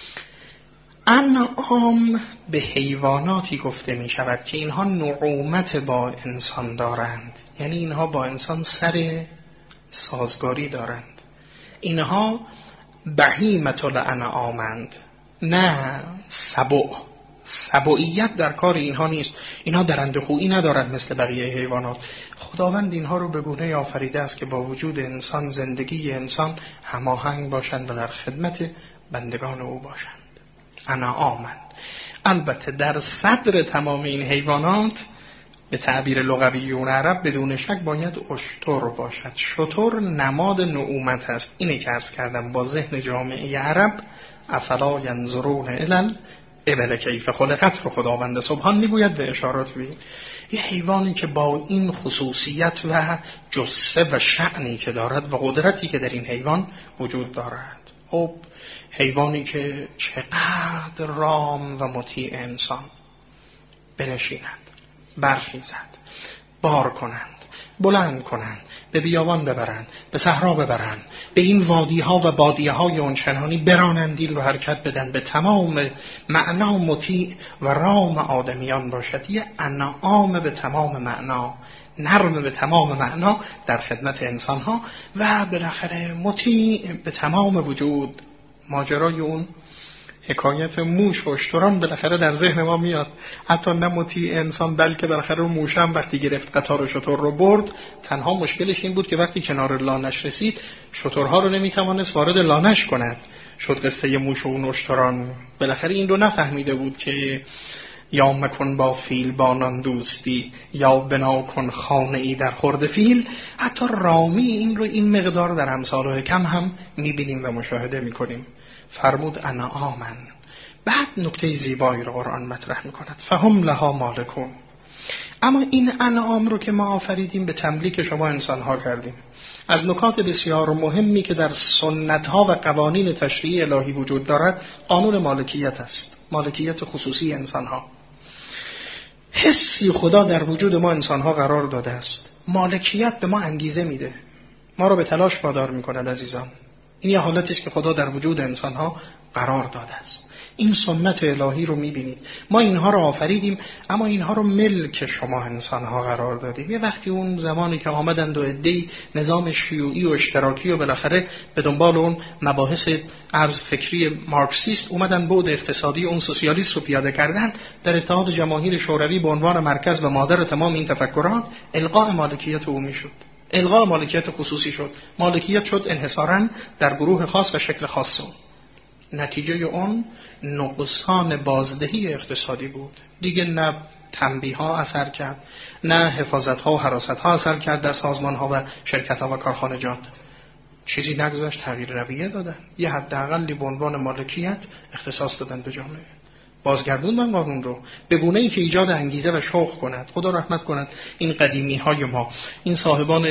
انعام به حیواناتی گفته می شود که اینها نعومت با انسان دارند، یعنی اینها با انسان سر سازگاری دارند. اینها بهیمة الانعامند، نه سبع. سبعیت در کار اینها نیست، اینها درنده خویی ندارند مثل بقیه حیوانات. خداوند اینها رو به گونه آفریده است که با وجود انسان زندگی انسان هماهنگ باشند و در خدمت بندگان او باشند. انعامن. البته در صدر تمام این حیوانات به تعبیر لغویون عرب بدون شک باید اشتر باشد. شتر نماد نعومت است. اینه که عرض کردم با ذهن جامعه عرب افلا ینظرون الی الابل کیف خلقت رو خداوند سبحان میگوید به اشارات بید. یه حیوانی که با این خصوصیت و جثه و شأنی که دارد و قدرتی که در این حیوان وجود دارد. خب حیوانی که چقدر رام و مطیع انسان، بنشینند، برخیزند، بار کنند، بلند کنند، به بیابان ببرند، به صحرا ببرند، به این وادی ها و بادیه های اونچنانی برانند، این رو حرکت بدن، به تمام معنا مطیع و رام آدمیان باشد. یه انعام به تمام معنا، نرم به تمام معنا در خدمت انسان ها و بالاخره مطیع به تمام وجود. ماجرای اون حکایت موش و اشتران بالاخره در ذهن ما میاد، حتی نه مطیع انسان بلکه بالاخره موش هم وقتی گرفت قطار شتر رو برد، تنها مشکلش این بود که وقتی کنار لانش رسید شترها رو نمیتوانست وارد لانش کند. شد قصه موش و اون اشتران. بالاخره این رو نفهمیده بود که یا مکن با فیل بانان دوستی، یا بنا کن خانه ای در خورد فیل. حتی رامی این رو این مقدار در امثال و حکم هم میبینیم و مشاهده میکنیم. فرمود انا آمن. بعد نکته زیبایی رو قرآن مطرح میکند، فهم لها مالکون. اما این انعام رو که ما آفریدیم به تملیک شما انسانها کردیم. از نکات بسیار مهمی که در سنتها و قوانین تشریعی الهی وجود دارد قانون مالکیت است، مالکیت خصوصی انسانها. حسی خدا در وجود ما انسانها قرار داده است. مالکیت به ما انگیزه میده، ما رو به تلاش وادار میکند عزیزان. این یه حالتی است که خدا در وجود انسانها قرار داده است. این سنت الهی رو میبینید. ما اینها رو آفریدیم اما اینها رو ملک شما انسانها قرار دادیم. یه وقتی اون زمانی که آمدند و عده‌ای نظام شیوعی و اشتراکی و بالاخره به دنبال اون مباحث ارز فکری مارکسیست اومدن بعد اقتصادی اون سوسیالیست رو پیاده کردن، در اتحاد جماهیر شوروی به عنوان مرکز و مادر تمام این تفکرات الغاء مالکیت عمومی شد. الغاء مالکیت خصوصی شد. مالکیت شد انحصاراً در گروه خاص و شکل خاص. نتیجه اون نقصان بازدهی اقتصادی بود. دیگه نه تنبیه ها اثر کرد، نه حفاظت ها و حراست ها اثر کرد در سازمان ها و شرکت ها و کارخانجات. چیزی نگذاشت، تغییر رویه دادن. یه حداقلی به عنوان مالکیت اختصاص دادن به جامعه. بازگردوندن قانون رو به گونه‌ای که ایجاد انگیزه و شوق کند. خدا رحمت کند این قدیمی های ما، این صاحبان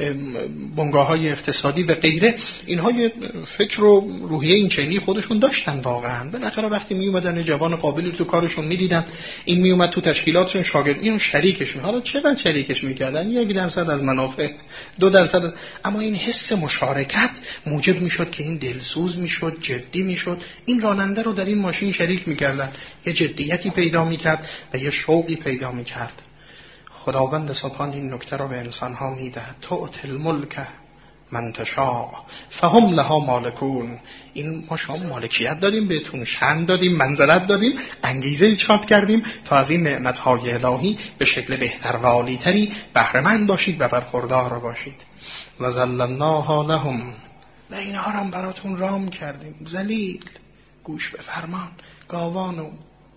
بنگاه های اقتصادی و غیره، اینها یه فکر و روحیه این چنینی خودشون داشتن واقعا. بالاخره وقتی می اومدن جوان قابلی تو کارشون میدیدن، این می اومد تو تشکیلاتشون شاگرد، اینو شریکشون، حالا چقدر شریکش میکردن، یک درصد از منافع، دو درصد، اما این حس مشارکت موجب میشد که این دلسوز میشد، جدی میشد، این راننده رو در این ماشین شریک میکردن، یه جدیتی پیدا میکرد و یه شوقی پیدا میکرد. خداوند سبحان این نکته رو به انسانها میدهد، تؤتی الملک من تشاء فهم لها مالکون. این ما شما مالکیت دادیم بهتون، شأن دادیم، منزلت دادیم، انگیزه ایجاد کردیم تا از این نعمتهای الهی به شکل بهتر و عالی‌تری بهره مند باشید و برخوردار باشید. و ذللناها لهم، و اینها رو براتون رام کردیم، ذلیل، گوش به فرمان، گاوان و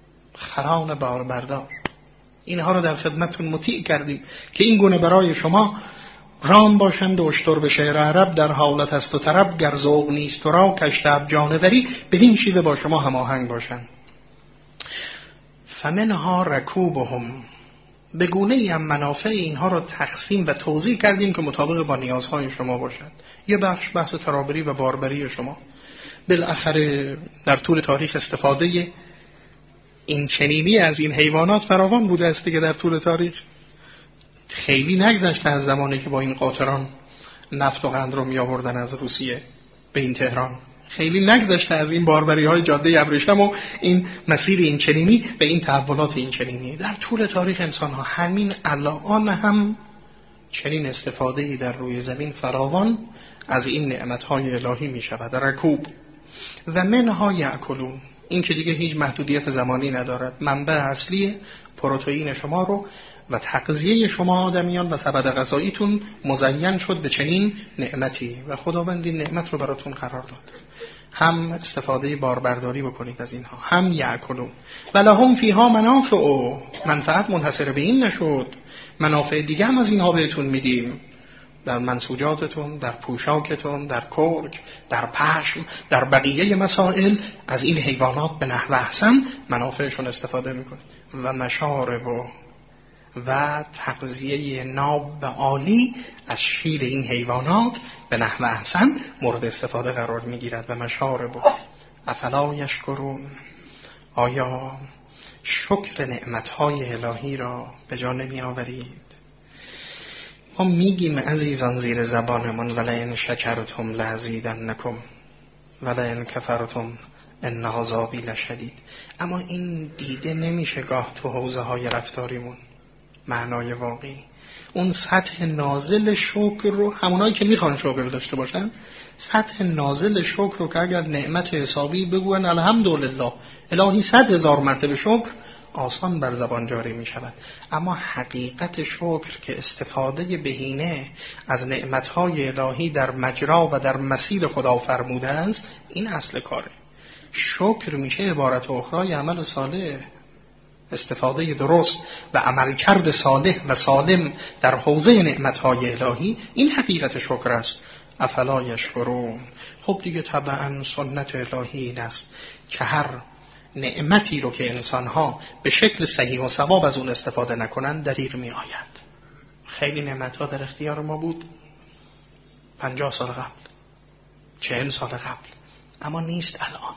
خران باربردار، اینها رو در خدمتتون مطیع کردیم که این گونه برای شما رام باشند و اشتر به شعر عرب در حالت است و طرب، گر ذوق نیست و را کشتب جانوری، بدین شیوه با شما هماهنگ باشند. فمنها رکوبهم، به گونه ای هم منافع اینها رو تقسیم و توزیع کردیم که مطابق با نیازهای شما باشند. یه بخش بحث ترابری و باربری شما. بالاخره در طول تاریخ استفاده این چنینی از این حیوانات فراوان بوده است که در طول تاریخ خیلی نگذشته از زمانی که با این قاطران نفت و قند رو می آوردن از روسیه به این تهران، خیلی نگذشته از این باربری های جاده ابریشم و این مسیر این چنینی به این تحولات این چنینی. در طول تاریخ انسان ها همین الان هم چنین استفاده‌ای در روی زمین فراوان از این نعمت‌های الهی می شود. رکوب و منها یأکلون، این که دیگه هیچ محدودیت زمانی ندارد. منبع اصلی پروتئین شما رو و تغذیه شما آدمیان و سبد غذاییتون مزین شد به چنین نعمتی و خداوند این نعمت رو براتون قرار داد. هم استفاده باربرداری بکنید از اینها، هم یأکلون و لهم فیها منافع، و منفعت منحصر به این نشد، منافع دیگه هم از اینها بهتون میدیم، در منسوجاتتون، در پوشاکتون، در کرک، در پشم، در بقیه مسائل از این حیوانات به نحو احسن منافعشون استفاده میکنید. و مشارب و و تغذیه ناب و عالی از شیر این حیوانات به نحو احسن مورد استفاده قرار میگیرد. و مشارب و افلا یشکرون، آیا شکر نعمتهای الهی را به جا نمی آورید. ما میگیم عزیزان زیر زبانمون ولئن شکرتم لازیدنکم ولئن کفرتم ان عذابی لشدید، اما این دیده نمیشه گاه تو حوزه های رفتاریمون. معنای واقعی اون سطح نازل شکر رو، همونایی که میخوان شکر داشته باشن، سطح نازل شکر رو که اگر نعمت حسابی بگوین الحمدلله الهی صد هزار مرتبه شکر، آسان بر زبان جاری می شود. اما حقیقت شکر که استفاده بهینه از نعمتهای الهی در مجرا و در مسیر خدا فرموده است، این اصل کاره. شکر میشه عبارت اخرای عمل صالح، استفاده درست و عملکرد صالح و سالم در حوزه نعمتهای الهی. این حقیقت شکر است. افلا یشکرون. خب دیگه طبعا سنت الهی این است که هر نعمتی رو که انسانها به شکل صحیح و صواب از اون استفاده نکنن دریغ می آید. خیلی نعمتها در اختیار ما بود پنجاه سال قبل، چهل سال قبل، اما نیست الان.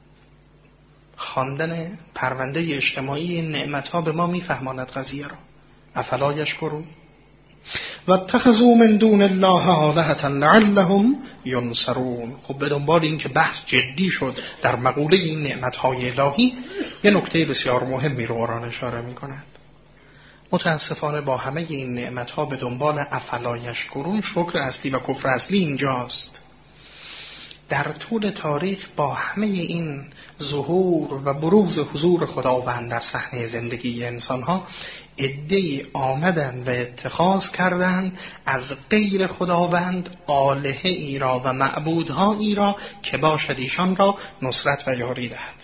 خواندن پرونده اجتماعی این نعمتها به ما میفهماند قضیه را. افلا یشکرون و اتخذوا من دون الله آلهة لعلهم ینصرون. خب به دنبال این که بحث جدی شد در مقوله این نعمتهای الهی، یه نکته بسیار مهمی رو قرآن اشاره می کند. متاسفانه با همه این نعمتها به دنبال افلا یشکرون، شکر اصلی و کفر اصلی اینجاست. در طول تاریخ با همه این ظهور و بروز حضور خداوند در صحنه زندگی انسانها، عده‌ای آمدند و اتخاذ کردند از غیر خداوند آلهه ای را و معبودها ای را که باشد ایشان را نصرت و یاری دهد.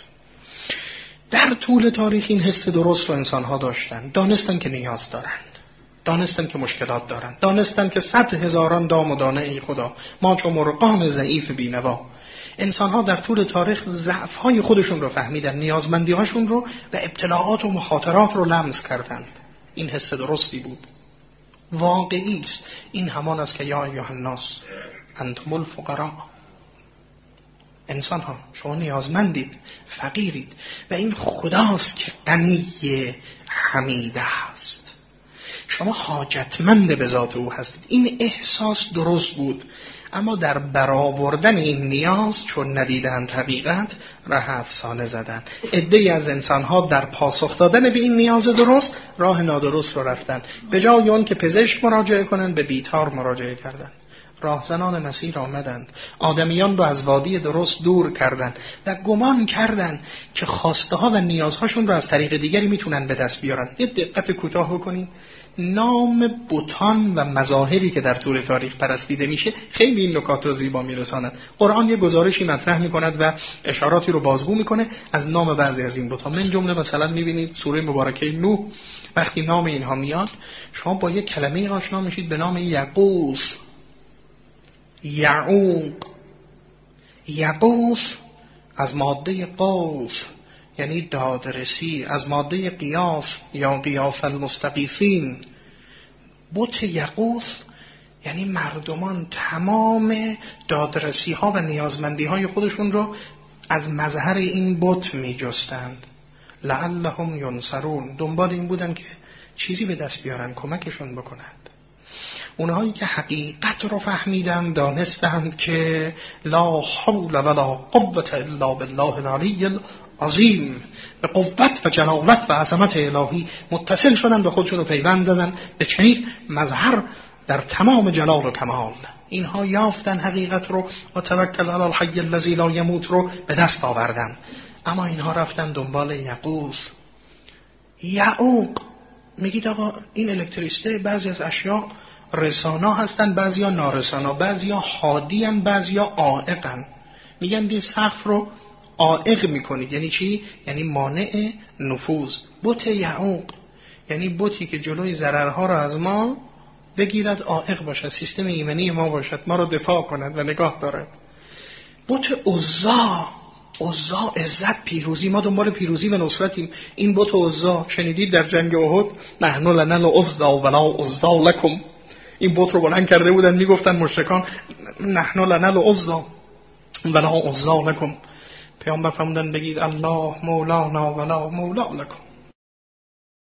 در طول تاریخ این حس درست رو انسانها داشتند، دانستند که نیاز دارند، دانستن که مشکلات دارن، دانستن که صد هزاران دام و دانه ای خدا، ما چون مرغان ضعیف بینوا. انسان ها در طول تاریخ ضعف های خودشون رو فهمیدن، نیازمندی هاشون رو و ابتلاعات و مخاطرات رو لمس کردند. این حس درستی بود، واقعی است. این همان است که یا ایها الناس انتم الفقراء. انسان ها شما نیازمندید، فقیرید و این خداست که غنی حمید است. شما حاجتمند به ذات او هستید. این احساس درست بود، اما در برآوردن این نیاز چون ندیدند حقیقت، راه افسانه زدند. عده‌ای از انسان‌ها در پاسخ دادن به این نیاز درست راه نادرست رو رفتن. به جای اون که پزشک مراجعه کنند به بیتار مراجعه کردند. راهزنان مسیر آمدند، آدمیان رو از وادی درست دور کردند و گمان کردند که خواسته ها و نیازهاشون رو از طریق دیگری میتونن به دست بیارن. یه دقت کوتاه بکنید. نام بتان و مظاهری که در طول تاریخ پرستیده میشه خیلی این نکات رو زیبا میرساند. قرآن یه گزارشی مطرح میکند و اشاراتی رو بازگو میکنه از نام بعضی از این بتان. من جمله مثلا میبینید سوره مبارکه نوح وقتی نام اینها میاد، شما با یک کلمه آشنا میشید به نام یغوث، یعوق. یغوث از ماده قوس یعنی دادرسی، از ماده قیاس یا قیاس المستغیثین. بت یغوث یعنی مردمان تمام دادرسی ها و نیازمندی های خودشون رو از مظهر این بت می جستند. لعلهم ینصرون، دنبال این بودن که چیزی به دست بیارن، کمکشون بکنند. اونهایی که حقیقت رو فهمیدن دانستند که لا حول ولا قوة الا بالله العلی العظیم، به قوت و جلالت و عظمت الهی متصل شدن، به خودشون رو پیوند دادن به چنین مظهر در تمام جلال و کمال. اینها یافتن حقیقت رو و توکل علی الحی الذی لا یموت رو به دست آوردن. اما اینها رفتن دنبال یغوث. یعوق میگید آقا این الکتریسته بعضی از اشیاء رسانا هستن، بعضیا نارسانا، بعضیا حادیان، بعضیا عائقن. میگن این سقف رو عائق میکنید. یعنی چی؟ یعنی مانع نفوذ. بت یعوق یعنی بتی که جلوی ضررها رو از ما بگیرد، عائق باشد، سیستم ایمنی ما باشد، ما رو دفاع کند و نگاه دارد. بت عزا، عزا عزت، پیروزی. ما دنبال پیروزی و نصرتیم. این بت عزا شنیدید در جنگ احد نحن لنا العزا ولا عزا لکم. این بت رو بلند کرده بودن میگفتن مشرکان نحن لنا العزا ولا عزا لکم. پیامبر فرمودن بگید الله مولانا ولا مولا لکم.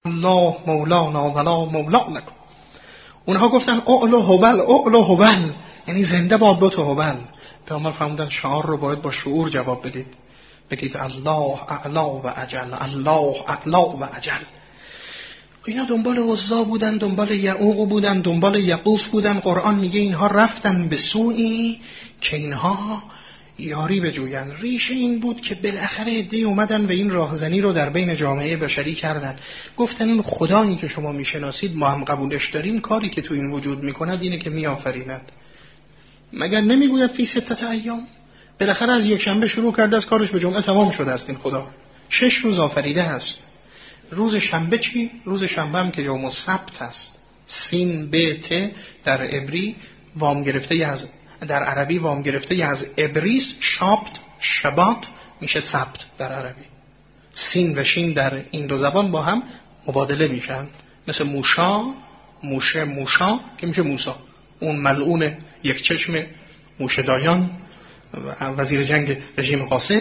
الله مولانا ولا مولا لکم. اونها گفتن اعلو هبل اعلو هبل، یعنی زنده باد بت هبل. پیامبر فرمودن شعار رو باید با شعور جواب بدید، بگید الله اعلا و اجل، الله اعلا و اجل. اینا دنبال عزا بودن، دنبال یعوق بودن، دنبال یقوس بودن. قرآن میگه اینها رفتن به سوی که اینها یاری بجوین. ریشه این بود که بالاخره عده‌ای اومدن و این راهزنی رو در بین جامعه بشری کردن. گفتن این خدایی که شما میشناسید ما هم قبولش داریم، کاری که تو این وجود میکند اینه که میآفریند. مگر نمیگوید فی ستة ایام؟ بالاخره از یک شنبه شروع کرده، از کارش به جمعه تمام شده است. این خدا شش روز آفریده است. روز شنبه چی؟ روز شنبه هم که یوم السبت است. سین ب ت در عبری وام گرفته از، در عربی وام گرفته از عبریست. شابت شبات میشه سبت در عربی. سین و شین در این دو زبان با هم مبادله میشن، مثل موشا، موشه موشا که میشه موسا، اون ملعون یک چشم موشه دایان وزیر جنگ رژیم قاسد.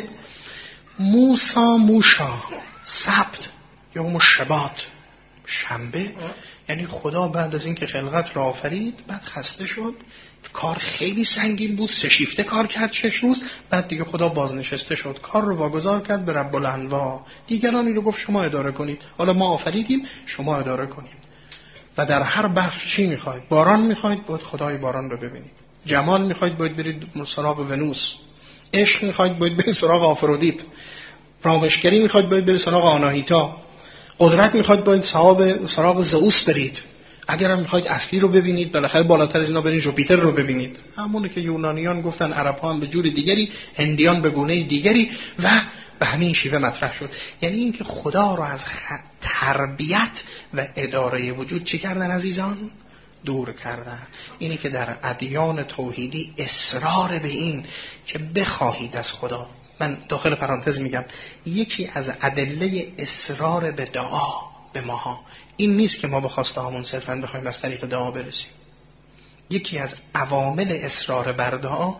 موسا موشا، سبت یوم شبات شنبه. یعنی خدا بعد از اینکه خلقت را آفرید بعد خسته شد، کار خیلی سنگین بود، سه شیفته کار کرد شش روز، بعد دیگه خدا بازنشسته شد، کار رو واگذار کرد به رب الانواع. دیگرانی رو گفت شما اداره کنید، حالا ما آفریدیم شما اداره کنید. و در هر بخش چی میخواید؟ باران میخواید باید خدای باران رو ببینید، جمال میخواید باید برید سراغ ونوس، عشق میخواید باید برید سراغ آفرودیت، رامشگری میخواید باید برید سراغ آناهیتا، قدرت میخواید باید صاحب سراغ زئوس برید، اگرم میخواید اصلی رو ببینید بالاخره بالاتر از اینا برید ژوپیتر رو ببینید. همونه که یونانیان گفتن، عرب‌ها هم به جور دیگری، هندیان به گونه دیگری، و به همین شیوه مطرح شد. یعنی اینکه خدا رو از تربیت و اداره وجود چی کردن عزیزان؟ دور کردن. اینی که در ادیان توحیدی اصرار به این که بخواهید از خدا، من داخل پرانتز میگم یکی از ادله اصرار به دعا به ماها این نیست که ما به خواسته هامون صرفاً بخوایم از طریق دعا برسیم. یکی از عوامل اصرار بر دعا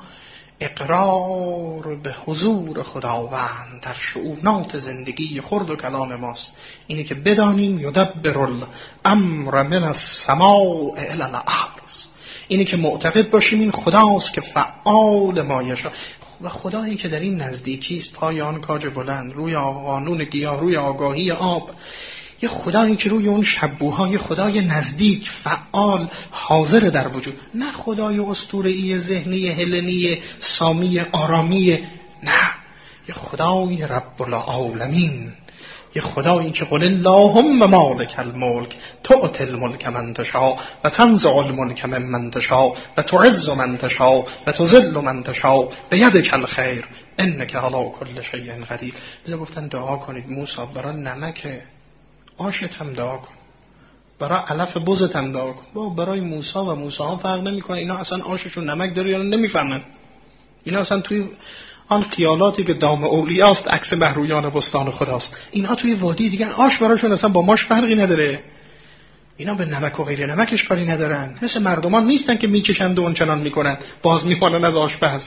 اقرار به حضور خداوند در شؤونات زندگی خرد و کلام ماست. اینه که بدانیم یدبر الامر من السماء الی الارض، اینه که معتقد باشیم این خداست که فعال ما یشاء، و خدایی که در این نزدیکی است، پای آن کاج بلند، روی قانون گیاه، روی آگاهی آب، یه خدایی که روی اون شبوها، یه خدای نزدیک، فعال، حاضر در وجود، نه خدای اسطوره‌ای ذهنی هلنی سامی آرامی، نه، یه خدای رب العالمین، یه خدایی که قل اللهم مالک الملک تؤتی الملک من تشاء و تنزع الملک ممن تشاء و تعز من تشاء و تذل من تشاء بیدک الخیر انک علی کل شیء قدیر. بذار گفتن دعا کنید موسی برای نمک آشت هم دعا کن، برای علف بزت هم دعا کن. با برای موسی و موسی ها فرق نمیکنه، اینا اصلا آششون نمک داره یا نمیفهمن. اینا اصلا توی آن خیالاتی که دام اولیاست عکس بهرویان بستان خداست. اینها توی وادی دیگر آش براشون اصلا با ماش فرقی نداره. اینا به نمک و غیر نمکش کاری ندارن. مثل مردمان نیستن که میکشند و اونچنان میکنن باز میمانن از آشپز.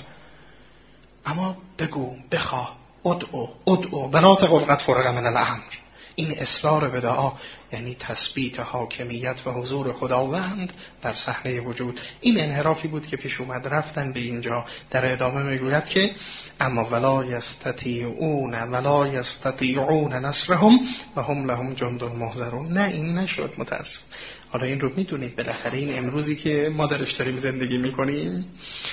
اما بگو، بخواه، ادعو ادعو ولا تقل قد فرغ من الامر. این اصرار به دعا یعنی تثبیت حاکمیت و حضور خداوند در صحنه وجود. این انحرافی بود که پیش اومد، رفتن به اینجا. در ادامه میگوید که اما ولا یستطیعون ولا یستطیعون نصرهم و هم لهم جند محضرون. نه این نشد متاسف. حالا این رو میدونید بالاخره این امروزی که ما درش داریم زندگی میکنیم،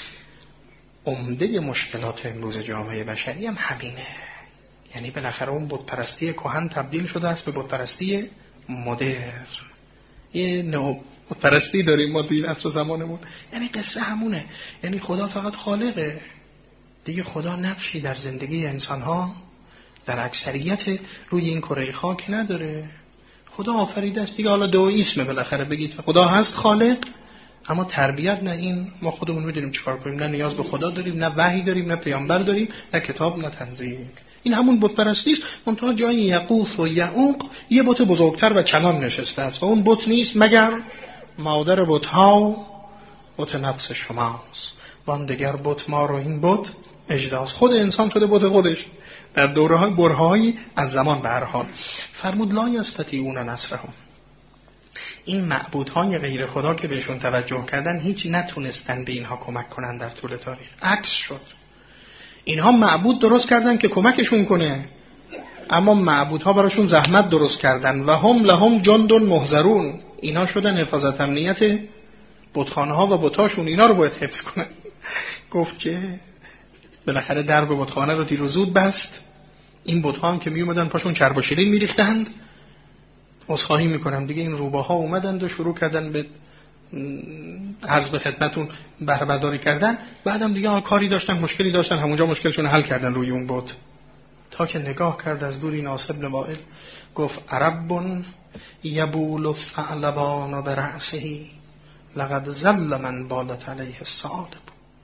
عمده مشکلات امروز جامعه بشری هم همینه. یعنی بالاخره اون بت پرستی کهن تبدیل شده است به بت پرستی مدرن. یه نوع بت پرستی داریم ما توی عصر زمانمون. یعنی قصه همونه، یعنی خدا فقط خالقه دیگه، خدا نقشی در زندگی انسان‌ها در اکثریت روی این کره خاک نداره. خدا آفریده است دیگه. حالا دوئیسم بالاخره بگید خدا هست خالق، اما تربیت نه. این ما خودمون میدونیم چیکار کنیم. نه نیاز به خدا داریم، نه وحی داریم، نه پیامبر داریم، نه کتاب، نه تنزیل. این همون بت پرستی است. منتها جای یقوس و یعوق یه بت بزرگتر و کلان نشسته است و اون بت نیست مگر مادر بت‌ها، بت نفس شماست. وان دیگر بت ما رو این بت اجداست. خود انسان شده بت خودش در دوره‌های برهه‌ای از زمان به هر حال. فرمود لا یستطیعون نصرهم. این معبودهای غیر خدا که بهشون توجه کردن هیچ نتونستن به اینها کمک کنن در طول تاریخ. عکس شد. اینها معبود درست کردن که کمکشون کنه، اما معبودها براشون زحمت درست کردن و هم لهم جند محضرون. اینا شدن حفاظت امنیت بتخانه ها و بتاشون. اینا رو باید حفظ کنن. گفت که بالاخره درب بتخانه رو دیر و زود بست. این بت‌ها هم که می اومدن پاشون چرب و شیرین میریختند. عذرخواهی میکنم دیگه، این روباها اومدند و شروع کردن به عرض به خدمتون بهره برداری کردن. بعدم دیگه کاری داشتن، مشکلی داشتن، همونجا مشکلشون حل کردن روی اون بت. تا که نگاه کرد از دوری ناصر بن وائل گفت عرب یبول الثعلبان برأسه لقد ذل من بالت علیه الصادب.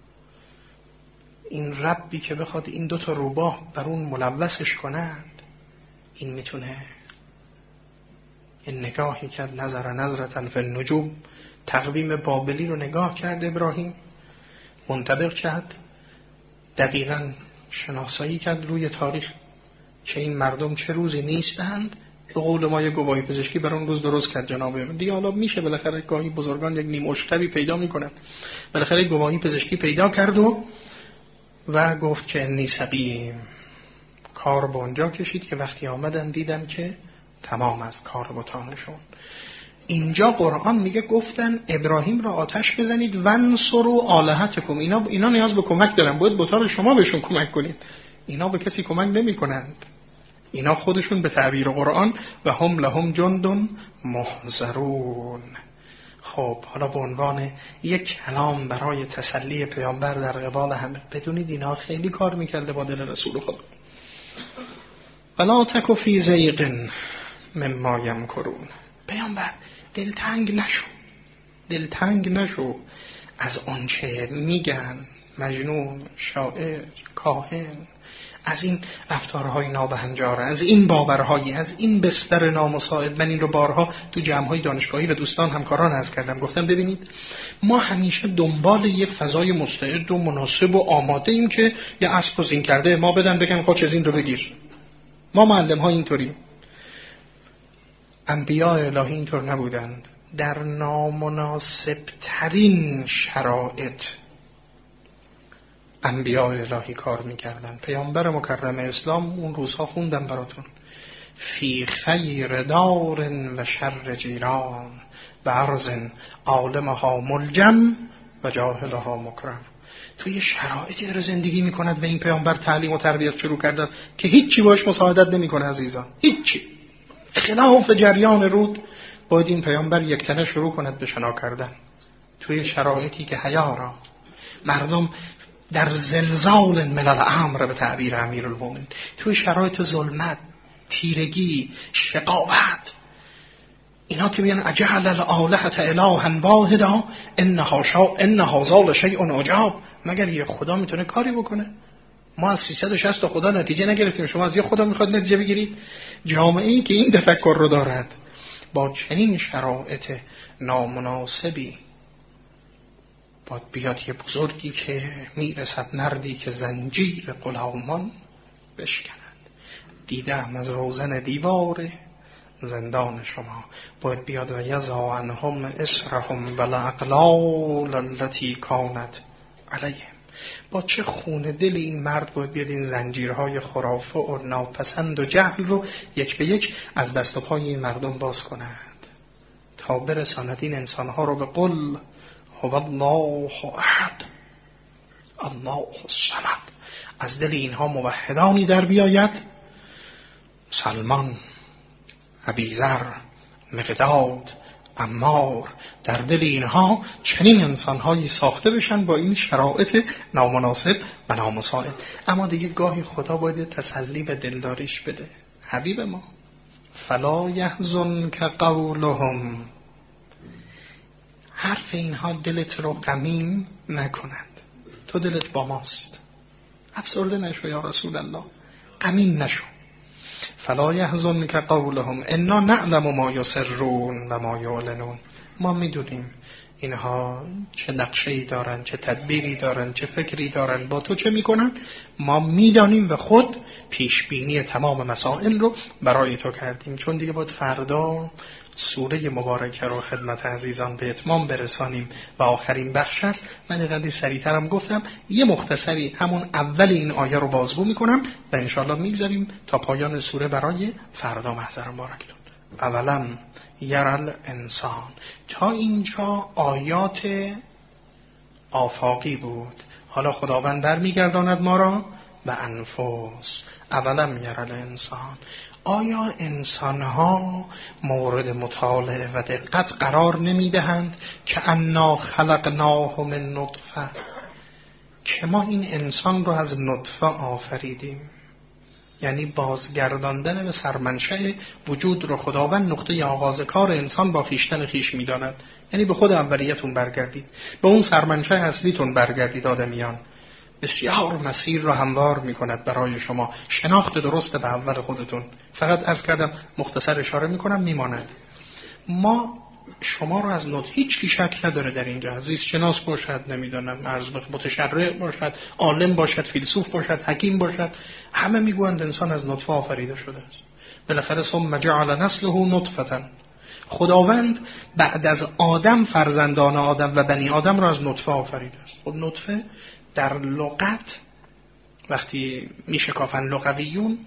این ربی که بخواد این دوتا روباه بر اون ملوثش کنند، این میتونه. این نگاهی کرد، نظر نظرتن فی النجوم، تقویم بابلی رو نگاه کرد ابراهیم، منطبق کرد، دقیقاً شناسایی کرد روی تاریخ که این مردم چه روزی نیستند. به قول ما یه گواهی پزشکی بر اون روز درست کرد جناب دیگه. حالا میشه بالاخره گاهی بزرگان یک نیم اشتبی پیدا میکنن. بالاخره گواهی پزشکی پیدا کرد و و گفت که انی سقیم. کار به اونجا کشید که وقتی آمدن دیدن که تمام از کار بتانشون. اینجا قرآن میگه گفتن ابراهیم را آتش بزنید ونصروا آلهتکم. اینا اینا نیاز به کمک دارن، باید بتا رو شما بهشون کمک کنید. اینا به کسی کمک نمی کنند. اینا خودشون به تعبیر قرآن و هم لهم جند محضرون. خب حالا به عنوان یک کلام برای تسلی پیامبر در قبال همه، بدونید اینا خیلی کار میکرده با دل رسول خدا. ولا تک فی ضیق مما یمکرون. پیامبر دلتنگ نشو، دلتنگ نشو از آنچه میگن مجنون، شاعر، کاهن، از این رفتارهای نابهنجار، از این باورهای، از این بستر نامساعد. من این رو بارها تو جمع‌های دانشگاهی و دوستان همکاران عرض کردم، گفتم ببینید ما همیشه دنبال یه فضای مستعد و مناسب و آماده ایم که یه اسب زین کرده ما بدن بگن خودش از این رو بگیر. ما معلم‌ها اینطوریم. انبیاء الهی اینطور نبودند. در نامناسب ترین شرایط انبیاء الهی کار میکردن. پیامبر مکرم اسلام اون روزها خوندم براتون، فی خیر دار و شر جیران و عرض عالمها ملجم و جاهلها مکرم. توی شرایطی داره زندگی میکند و این پیامبر تعلیم و تربیت شروع کرده است که هیچی باش مساعدت نمیکنه عزیزان، هیچی. خلاف جریان رود باید این پیامبر یک تنه شروع کند به شنا کردن توی شرایطی که حیا را مردم در زلزال ملل امر به تعبیر امیرالمومنین، توی شرایط ظلمت، تیرگی، شقاوت، اینا که میگن اجعل الالهة الها واحدا انها شاء انها ذال شیء عجاب. مگر یه خدا میتونه کاری بکنه؟ ما از سیصد و شصت تا خدا نتیجه نگرفتیم، شما از یه خدا میخواد نتیجه بگیرید؟ جامعه‌ای که این تفکر رو دارد با چنین شرایط نامناسبی باید بیاد یه بزرگی که میرسد مردی که زنجیر غلامان بشکند. دیدم از روزن دیوار زندان شما، باید بیاد و یضع عنهم اسرهم والاغلال التي کانت علیهم. با چه خون دل این مرد باید بیاد این زنجیرهای خرافه و ناپسند و جهل رو یک به یک از دست و پای این مردم باز کند تا برساند این انسانها رو به قل هو الله احد الله الصمد. از دل اینها موحدانی در بیاید، سلمان، ابیذر، مقداد، عمار، در دل اینها چنین انسانهایی ساخته بشن با این شرایط نامناسب و نامساعد. اما دیگه گاهی خدا باید تسلی به دلداریش بده. حبیب ما فلا یحزنک قولهم، حرف اینها دلت رو غمین نکنند. تو دلت با ماست، افسرده نشو یا رسول الله، غمین نشو. فلا یحزنک قولهم انا نعلم ما یسرون و ما یعلنون. ما میدونیم اینها چه نقشه‌ای دارن، چه تدبیری دارن، چه فکری دارن، با تو چه میکنن، ما میدانیم و خود پیش بینی تمام مسائل رو برای تو کردیم. چون دیگه باید فردا سوره مبارکه رو خدمت عزیزان به اتمام برسانیم و آخرین بخش است. من اینقدر سریع‌ترم گفتم، یه مختصری همون اول این آیه رو بازگو میکنم و انشالله میگذاریم تا پایان سوره برای فردا محضر مبارکتون. اولا یرل انسان، تا اینجا آیات آفاقی بود. حالا خداوند در میگرداند ما را به انفس. اولا یرل انسان، آیا انسانها مورد مطالعه و دقت قرار نمیدهند که انا خلقناه من نطفه، که ما این انسان رو از نطفه آفریدیم؟ یعنی بازگرداندن به سرمنشأ وجود رو خداوند نقطه آغاز کار انسان با خویشتن خویش می‌داند. یعنی به خود اولیتون برگردید، به اون سرمنشأ اصلیتون برگردید. آدمیان بسیار مسیر رو هموار می‌کند برای شما، شناخت درست به اول خودتون. فقط عرض کردم مختصر اشاره می‌کنم میماند. ما شما رو از نطفه، هیچ کی شک نداره در اینجا، زیست شناس باشد، نمیدونم عرض متشرع باشد، عالم باشد، فیلسوف باشد، حکیم باشد، همه میگویند انسان از نطفه آفریده شده است. بالاخره ثم جعل نسله نطفه، خداوند بعد از آدم فرزندان آدم و بنی آدم را از نطفه آفریده است. خب نطفه در لغت وقتی میشکافن لغویون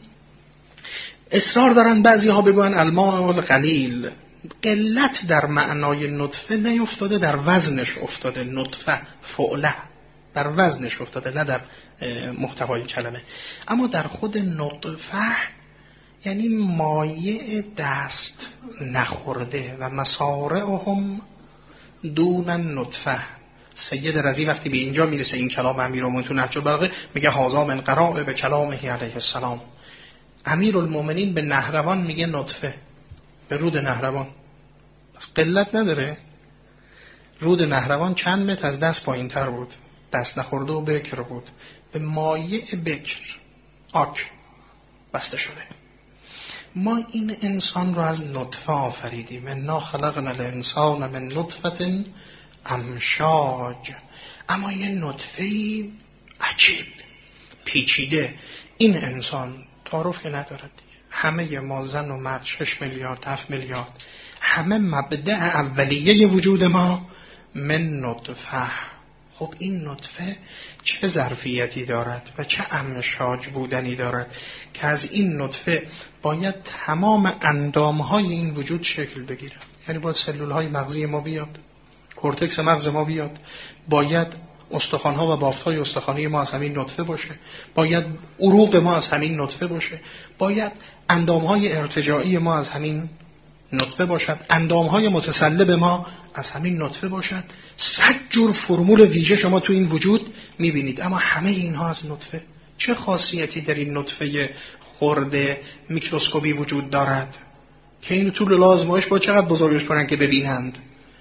اصرار دارن بعضی ها بگوین الماء القلیل، قلت در معنای نطفه نیفتاده، در وزنش افتاده. نطفه فعله در وزنش افتاده، نه در محتوای کلمه. اما در خود نطفه یعنی مایع دست نخورده و مسارعهم دون نطفه. سید رضی وقتی به اینجا میرسه این کلام امیرالمومنین تو نهج البلاغه میگه هذا من قراء به کلامه علیه السلام. امیرالمومنین به نهروان میگه نطفه، به رود نهروان. بس قلت نداره. رود نهروان چند متر از دست پایین تر بود، دست نخورده و بکر بود، به مایع بکر آک بسته شده. ما این انسان رو از نطفه آفریدیم. انا خلقنا الانسان من نطفه امشاج. اما یه نطفه عجیب پیچیده. این انسان تعارف که ندارد، همه ما زن و مرد شش میلیارد هفت میلیارد، همه مبدأ اولیه وجود ما من نطفه. خب این نطفه چه ظرفیتی دارد و چه امشاج بودنی دارد که از این نطفه باید تمام اندامهای این وجود شکل بگیرد. یعنی باید سلولهای مغزی ما بیاد، کورتکس مغز ما بیاد، باید استخوان‌ها و بافت‌های استخوانی ما از همین نطفه باشه، باید عروق ما از همین نطفه باشه، باید اندام‌های ارتجاعی ما از همین نطفه باشد، اندام‌های متسلب ما از همین نطفه باشد. صد جور فرمول ویژه شما تو این وجود می‌بینید، اما همه اینها از نطفه. چه خاصیتی در این نطفه خرد میکروسکوپی وجود دارد که این طول لازمش با چقدر بزرگش کنن که ببینند؟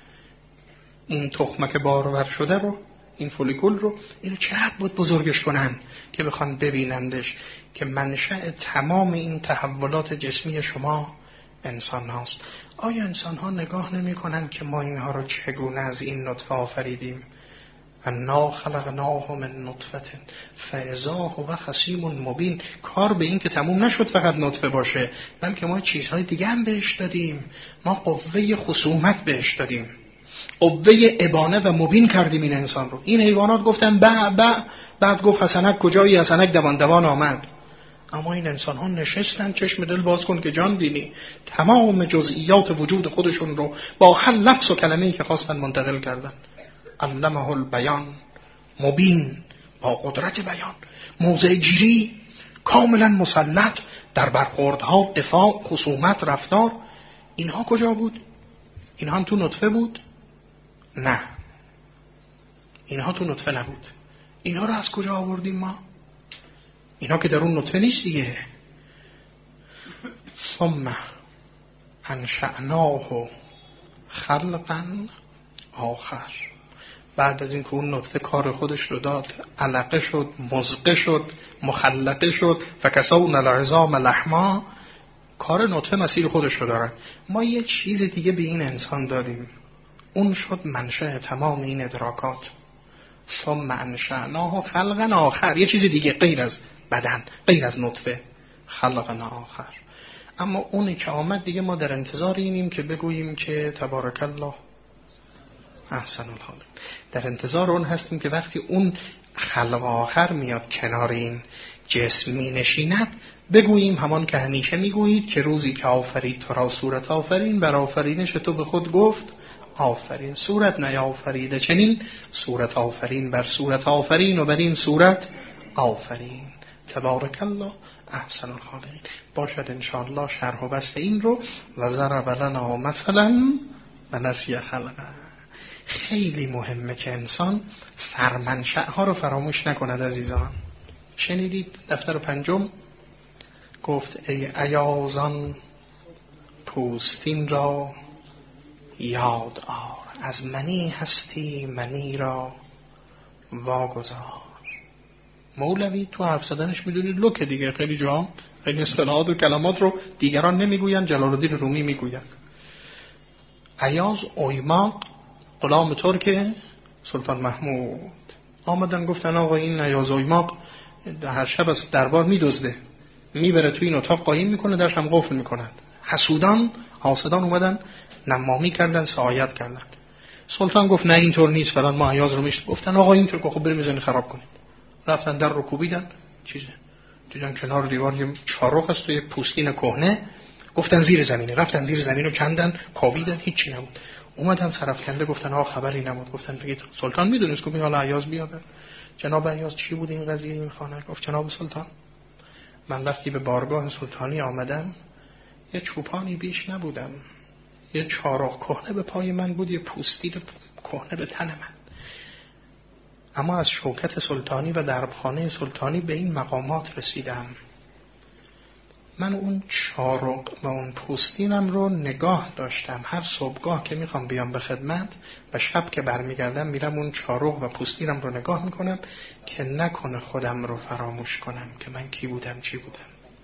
این تخمک بارور شده رو، این فولیکول رو، اینو چقدر بود بزرگش کنن که بخوان ببینندش، که منشأ تمام این تحولات جسمی شما انسان هاست. آیا انسان ها نگاه نمی کنن که ما اینها رو چگونه از این نطفه آفریدیم؟ انا خلقناه من نطفه فاذا هو خصیم مبین. کار به این که تموم نشد فقط نطفه باشه، بلکه ما چیزهای دیگه هم بهش دادیم. ما قوه خصومت بهش دادیم، قوه ابانه و مبین کردیم این انسان رو. این حیوانات گفتن با با، بعد گفت حسنک کجایی؟ حسنک دوان دوان آمد. اما این انسان ها نشستن چشم دل باز کن که جان بینی، تمام جزئیات وجود خودشون رو با هر لفظ و کلمه‌ای که خواستن منتقل کردن. علمه البیان، مبین، با قدرت بیان، موضع گیری کاملا مسلط در برخوردها، دفاع، خصومت، رفتار. اینها کجا بود؟ اینها هم تو نطفه بود؟ نه، اینها تو نطفه نبود. اینها رو از کجا آوردیم ما؟ اینها که در اون نطفه نیست دیگه. ثم انشأناه خلقا آخر. بعد از این که اون نطفه کار خودش رو داد، علقه شد، مزقه شد، مخلقه شد، فکسونا العظام لحما، کار نطفه مسیر خودش رو دارد. ما یه چیز دیگه به این انسان دادیم. اون شد منشأ تمام این ادراکات. ثم انشأناه خلقا آخر، یه چیز دیگه غیر از بدن، غیر از نطفه، خلقا آخر. اما اونی که آمد دیگه ما در انتظار اینیم که بگوییم که تبارک الله احسن الخالق. در انتظار اون هستیم که وقتی اون خلق آخر میاد کنار این جسم می نشیند بگوییم همان که همیشه میگویید که روزی که آفرید تو را صورت آفرین، بر آفرینش تو به خود گفت آفرین. صورت نیافریده چنین، صورت آفرین بر صورت آفرین و بر این صورت آفرین. تبارک الله احسن الخالقین. باشد انشاءالله شرح و بسط این رو و ضرب لنا مثلا و نسی خلقه. خیلی مهمه که انسان سرمنشأ ها رو فراموش نکند عزیزان. شنیدید دفتر پنجم گفت ای ایازان پوستین را یاد آر، از منی هستی منی را واگذار. مولوی تو حرف زدنش میدونید لوک دیگه، خیلی جا خیلی اصطلاحات و کلمات رو دیگران نمیگوین، جلال الدین رومی میگوین. ایاز اویماق غلام ترک سلطان محمود آمدن گفتن آقا این ایاز اویماق هر شب از دربار میدزده، میبره تو این اتاق قایم میکنه، درش هم قفل میکند. حسودان حاسدان اومدن نمامی کردن، سعایت کردن. سلطان گفت نه اینطور نیست فلان، ما ایاز رو میشت. گفتن آقا اینطور که خب بریم میزنی خراب کنید. رفتن در رو کوبیدن، چیزه دیدن کنار دیوار یه چارق است و یه پوستین کهنه. گفتن زیر زمینه، رفتن زیر زمین رو کندن کاویدن، هیچی نبود. اومدن سرفکنده گفتن آقا خبری نبود. گفتن بگید سلطان میدونست که حالا ایاز بیاد. جناب ایاز چی بود این قضیه این خانه؟ گفت جناب سلطان من وقتی به بارگاه سلطانی آمدم یه چوپانی بیش نبودم، یه چارق کهنه به پای من بود، یه پوستین کهنه به تن من. اما از شوکت سلطانی و دربخانه سلطانی به این مقامات رسیدم. من اون چارق و اون پوستینم رو نگاه داشتم. هر صبحگاه که میخوام بیام به خدمت و شب که برمیگردم میرم اون چارق و پوستینم رو نگاه میکنم که نکنه خودم رو فراموش کنم که من کی بودم چی بودم.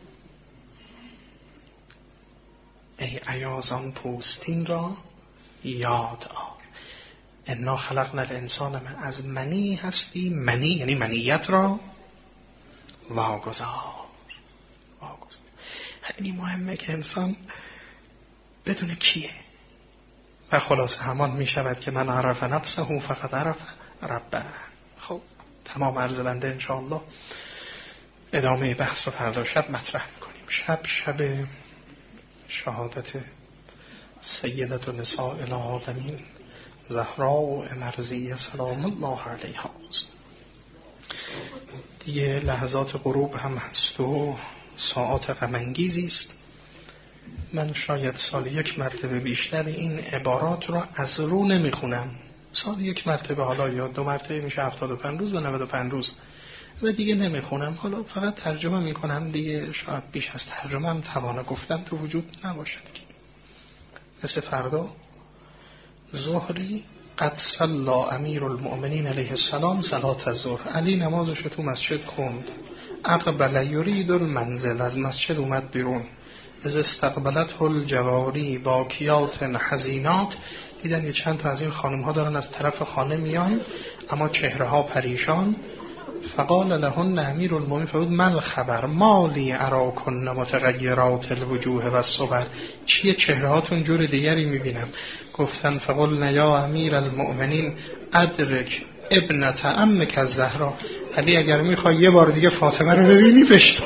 ای ایازان پوستین را یاد آر، انا خلقنا الانسان من، از منی هستی منی یعنی منیت را واگذار. واگذار خیلی مهمه که انسان بدونه کیه و خلاص همان می شود که من عرف نفسه فقط عرف ربه. خب تمام عرض بنده انشاءالله ادامه بحث رو فردا شب مطرح میکنیم. شب شب شهادت سیدت نساء العالمین زهرا مرضیه سلام الله علیها. دیگه لحظات غروب هم هست و ساعات غم‌انگیزی است. من شاید سال یک مرتبه بیشتر این عبارات را از رو نمیخونم. سال یک مرتبه، حالا یا دو مرتبه میشه هفتاد و پنج روز و نود و پنج روز و دیگه نمیخونم. حالا فقط ترجمه میکنم دیگه. شاید بیش از ترجمه هم توانه گفتن تو وجود نباشد. مثل فردا ظهری قد صلی امیر المؤمنین علیه السلام صلات الظهر، علی نمازش تو مسجد خوند. اقبل یرید المنزل، از مسجد اومد بیرون. از استقبلت الجواری باکیات حزینات، دیدن یه چند تا از این خانم ها دارن از طرف خانه میان اما چهره ها پریشان. فقال لهن امیر المؤمنین فرمود من خبر مالی اراکن متغیرات الوجوه و الصور، چیه چهره هاتون جور دیگری میبینم. گفتن فقلن یا امیر المؤمنین ادرک ابنت عمک الزهرا، علی اگر میخوای یه بار دیگه فاطمه رو ببینی بشتو.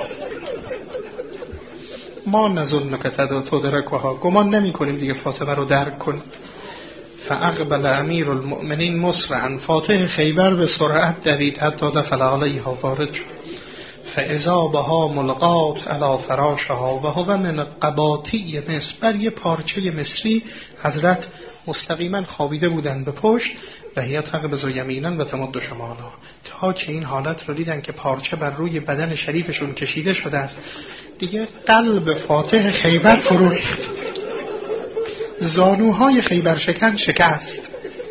ما نظنک تدرکها، گمان نمی کنیم دیگه فاطمه رو درک کن. فاقبل امیر المؤمنین مسرعا، فاتح خیبر به سرعت دوید حتی دخل علیها وارد شد. فاذا بها ملقات علی فراشها و هو من قباطی مصر، بر یه پارچه مصری حضرت مستقیما خوابیده بودن به پشت. و هی تقبض یمینا و تمد شمالا، تا که این حالت رو دیدن که پارچه بر روی بدن شریفشون کشیده شده است. دیگه قلب فاتح خیبر فرو ریخت، زانوهای خیبر شکن شکست.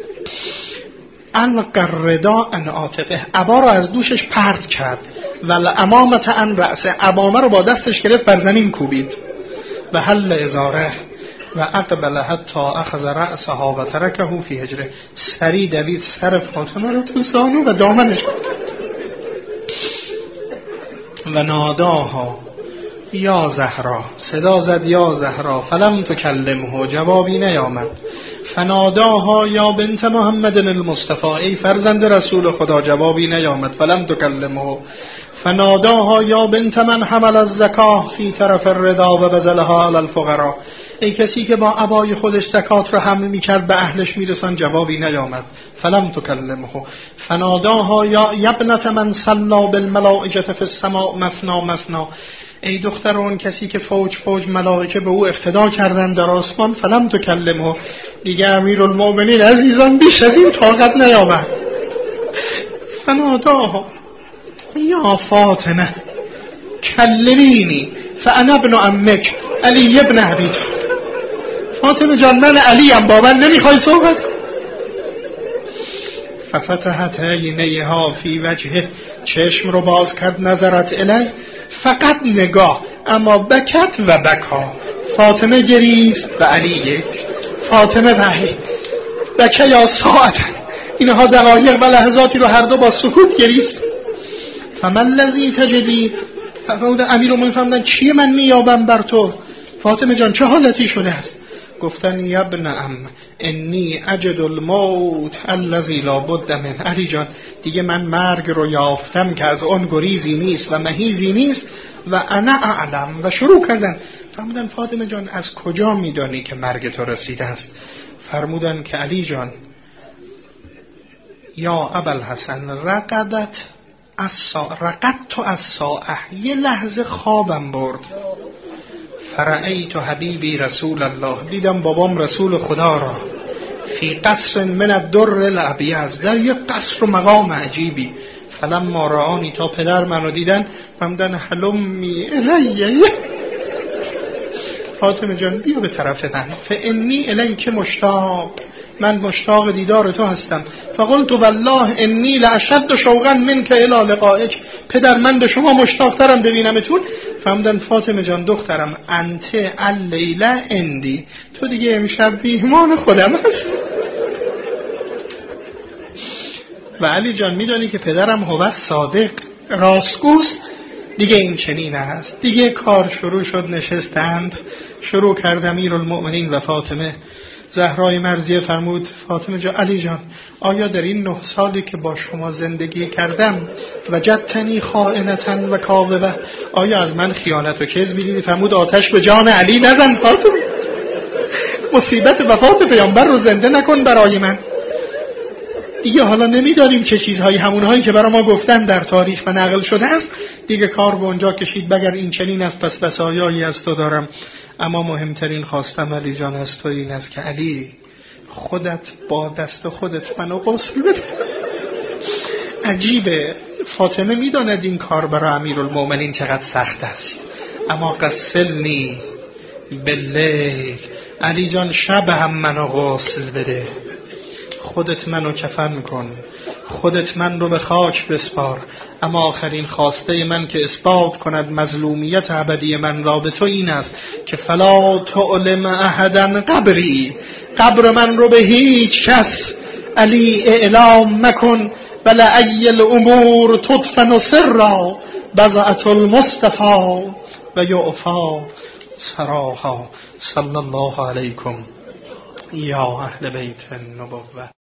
القردا ان عاتقه، عبا رو از دوشش پرت کرد. ول امامت ان رأسه، عبامه رو با دستش گرفت بر زمین کوبید. و حل ازاره، و اقبل حتی اخذ رأسها و ترکه فی حجره. سری دوید سر فاطمه رو تو زانو و دامنش و ناداها یا زهرا، صدا زد یا زهرا، فلم تکلمه، جوابی نیامد. فناداها یا بنت محمد المصطفى، ای فرزند رسول خدا، جوابی نیامد. فلم تکلمه. فناداها یا بنت من حمل الزکاه فی طرف الردا و بذلها علی الفقراء، ای کسی که با عبای خودش زکات رو حمل میکرد به اهلش میرسان، جوابی نیامد. فلم تکلمه. فناداها یا ابنت من صلی بالملائکه فی السماء مثنا مثنا، ای دختر اون کسی که فوج فوج ملائکه به او اقتدا کردن در آسمان. فلم تکلمه. دیگه امیرالمؤمنین عزیزان بیش از این طاقت نیامد. فناداها یا فاطمه کلمینی فانا ابن عمک علی ابن ابی طالب، فاطمه جان من علیم، با من نمیخوای صحبت کن؟ ففتحت عینیها فی وجهه، چشم رو باز کرد، نظرت الی، فقط نگاه، اما بکت و بکا، فاطمه گریست و علی گریست. فاطمه بهی بکه یا ساعت، اینها دقایق و لحظاتی رو هر دو با سکوت گریست. فمن الذی تجدی، فرمود امیرالمومنین فرمودن چیه من میابم بر تو؟ فاطمه جان چه حالتی شده است؟ گفتن یا ابن ام انی اجد الموت الذی لا بد من، علی جان دیگه من مرگ رو یافتم که از آن گریزی نیست و مهیزی نیست. و انا اعلم، و شروع کردن. فرمودن فاطمه جان از کجا میدانی که مرگ تو رسیده است؟ فرمودن که علی جان یا ابوالحسن رقدت الساعه، رقدت الساعه، یه لحظه خوابم برد. فرأیت حبیبی رسول الله، دیدم بابام رسول خدا را، فی قصر من الدر الابیض، در یک قصر و مقام عجیبی. فلما رآنی، تا پدر منو دیدن، فرمودن هلمی الیه، فاطمه جان بیا به طرف من، فانی الیک مشتاق، من مشتاق دیدار تو هستم. فقلت والله انی لاشد شوقا منک الی لقائک، پدر من به شما مشتاق ترم ببینمتون. فرمودن فاطمه جان دخترم انت اللیله اندی، تو دیگه امشب میهمان خودم هست. و علی جان میدانی که پدرم هو صادق، راستگوست، دیگه این چنین است. دیگه کار شروع شد، نشستند، شروع کرد امیرالمؤمنین و فاطمه. زهرای مرضیه فرمود فاطمه جان، علی جان آیا در این نه سالی که با شما زندگی کردم وجدتنی خائنة و کاذبة، آیا از من خیانت و کذبی دیدی؟ فرمود آتش به جان علی نزن فاطمه، مصیبت وفات پیامبر رو زنده نکن برای من. دیگه حالا نمیداریم چه چیزهایی، همونهایی که برای ما گفتن در تاریخ و نقل شده است. دیگه کار به اونجا کشید، بگر این چنین است پس وصایایی از تو دارم، اما مهمترین خواستم علی جان از تو این است که علی خودت با دست خودت منو غسل بده. عجیبه، فاطمه میداند این کار برای امیرالمؤمنین چقدر سخت است، اما غسلنی باللیل، علی جان شب هم منو غسل بده، خودت منو کفن کن، خودت من رو به خاک بسپار، اما آخرین خواسته من که اثبات کند مظلومیت ابدی من را به تو این است که فلا تعلم احدا قبری، قبر من رو به هیچ کس علی اعلام مکن، بل ای الامور تدفن سرا بضعة المصطفى و یعفا سراها. صلی الله علیکم یا اهل بیت النبوة.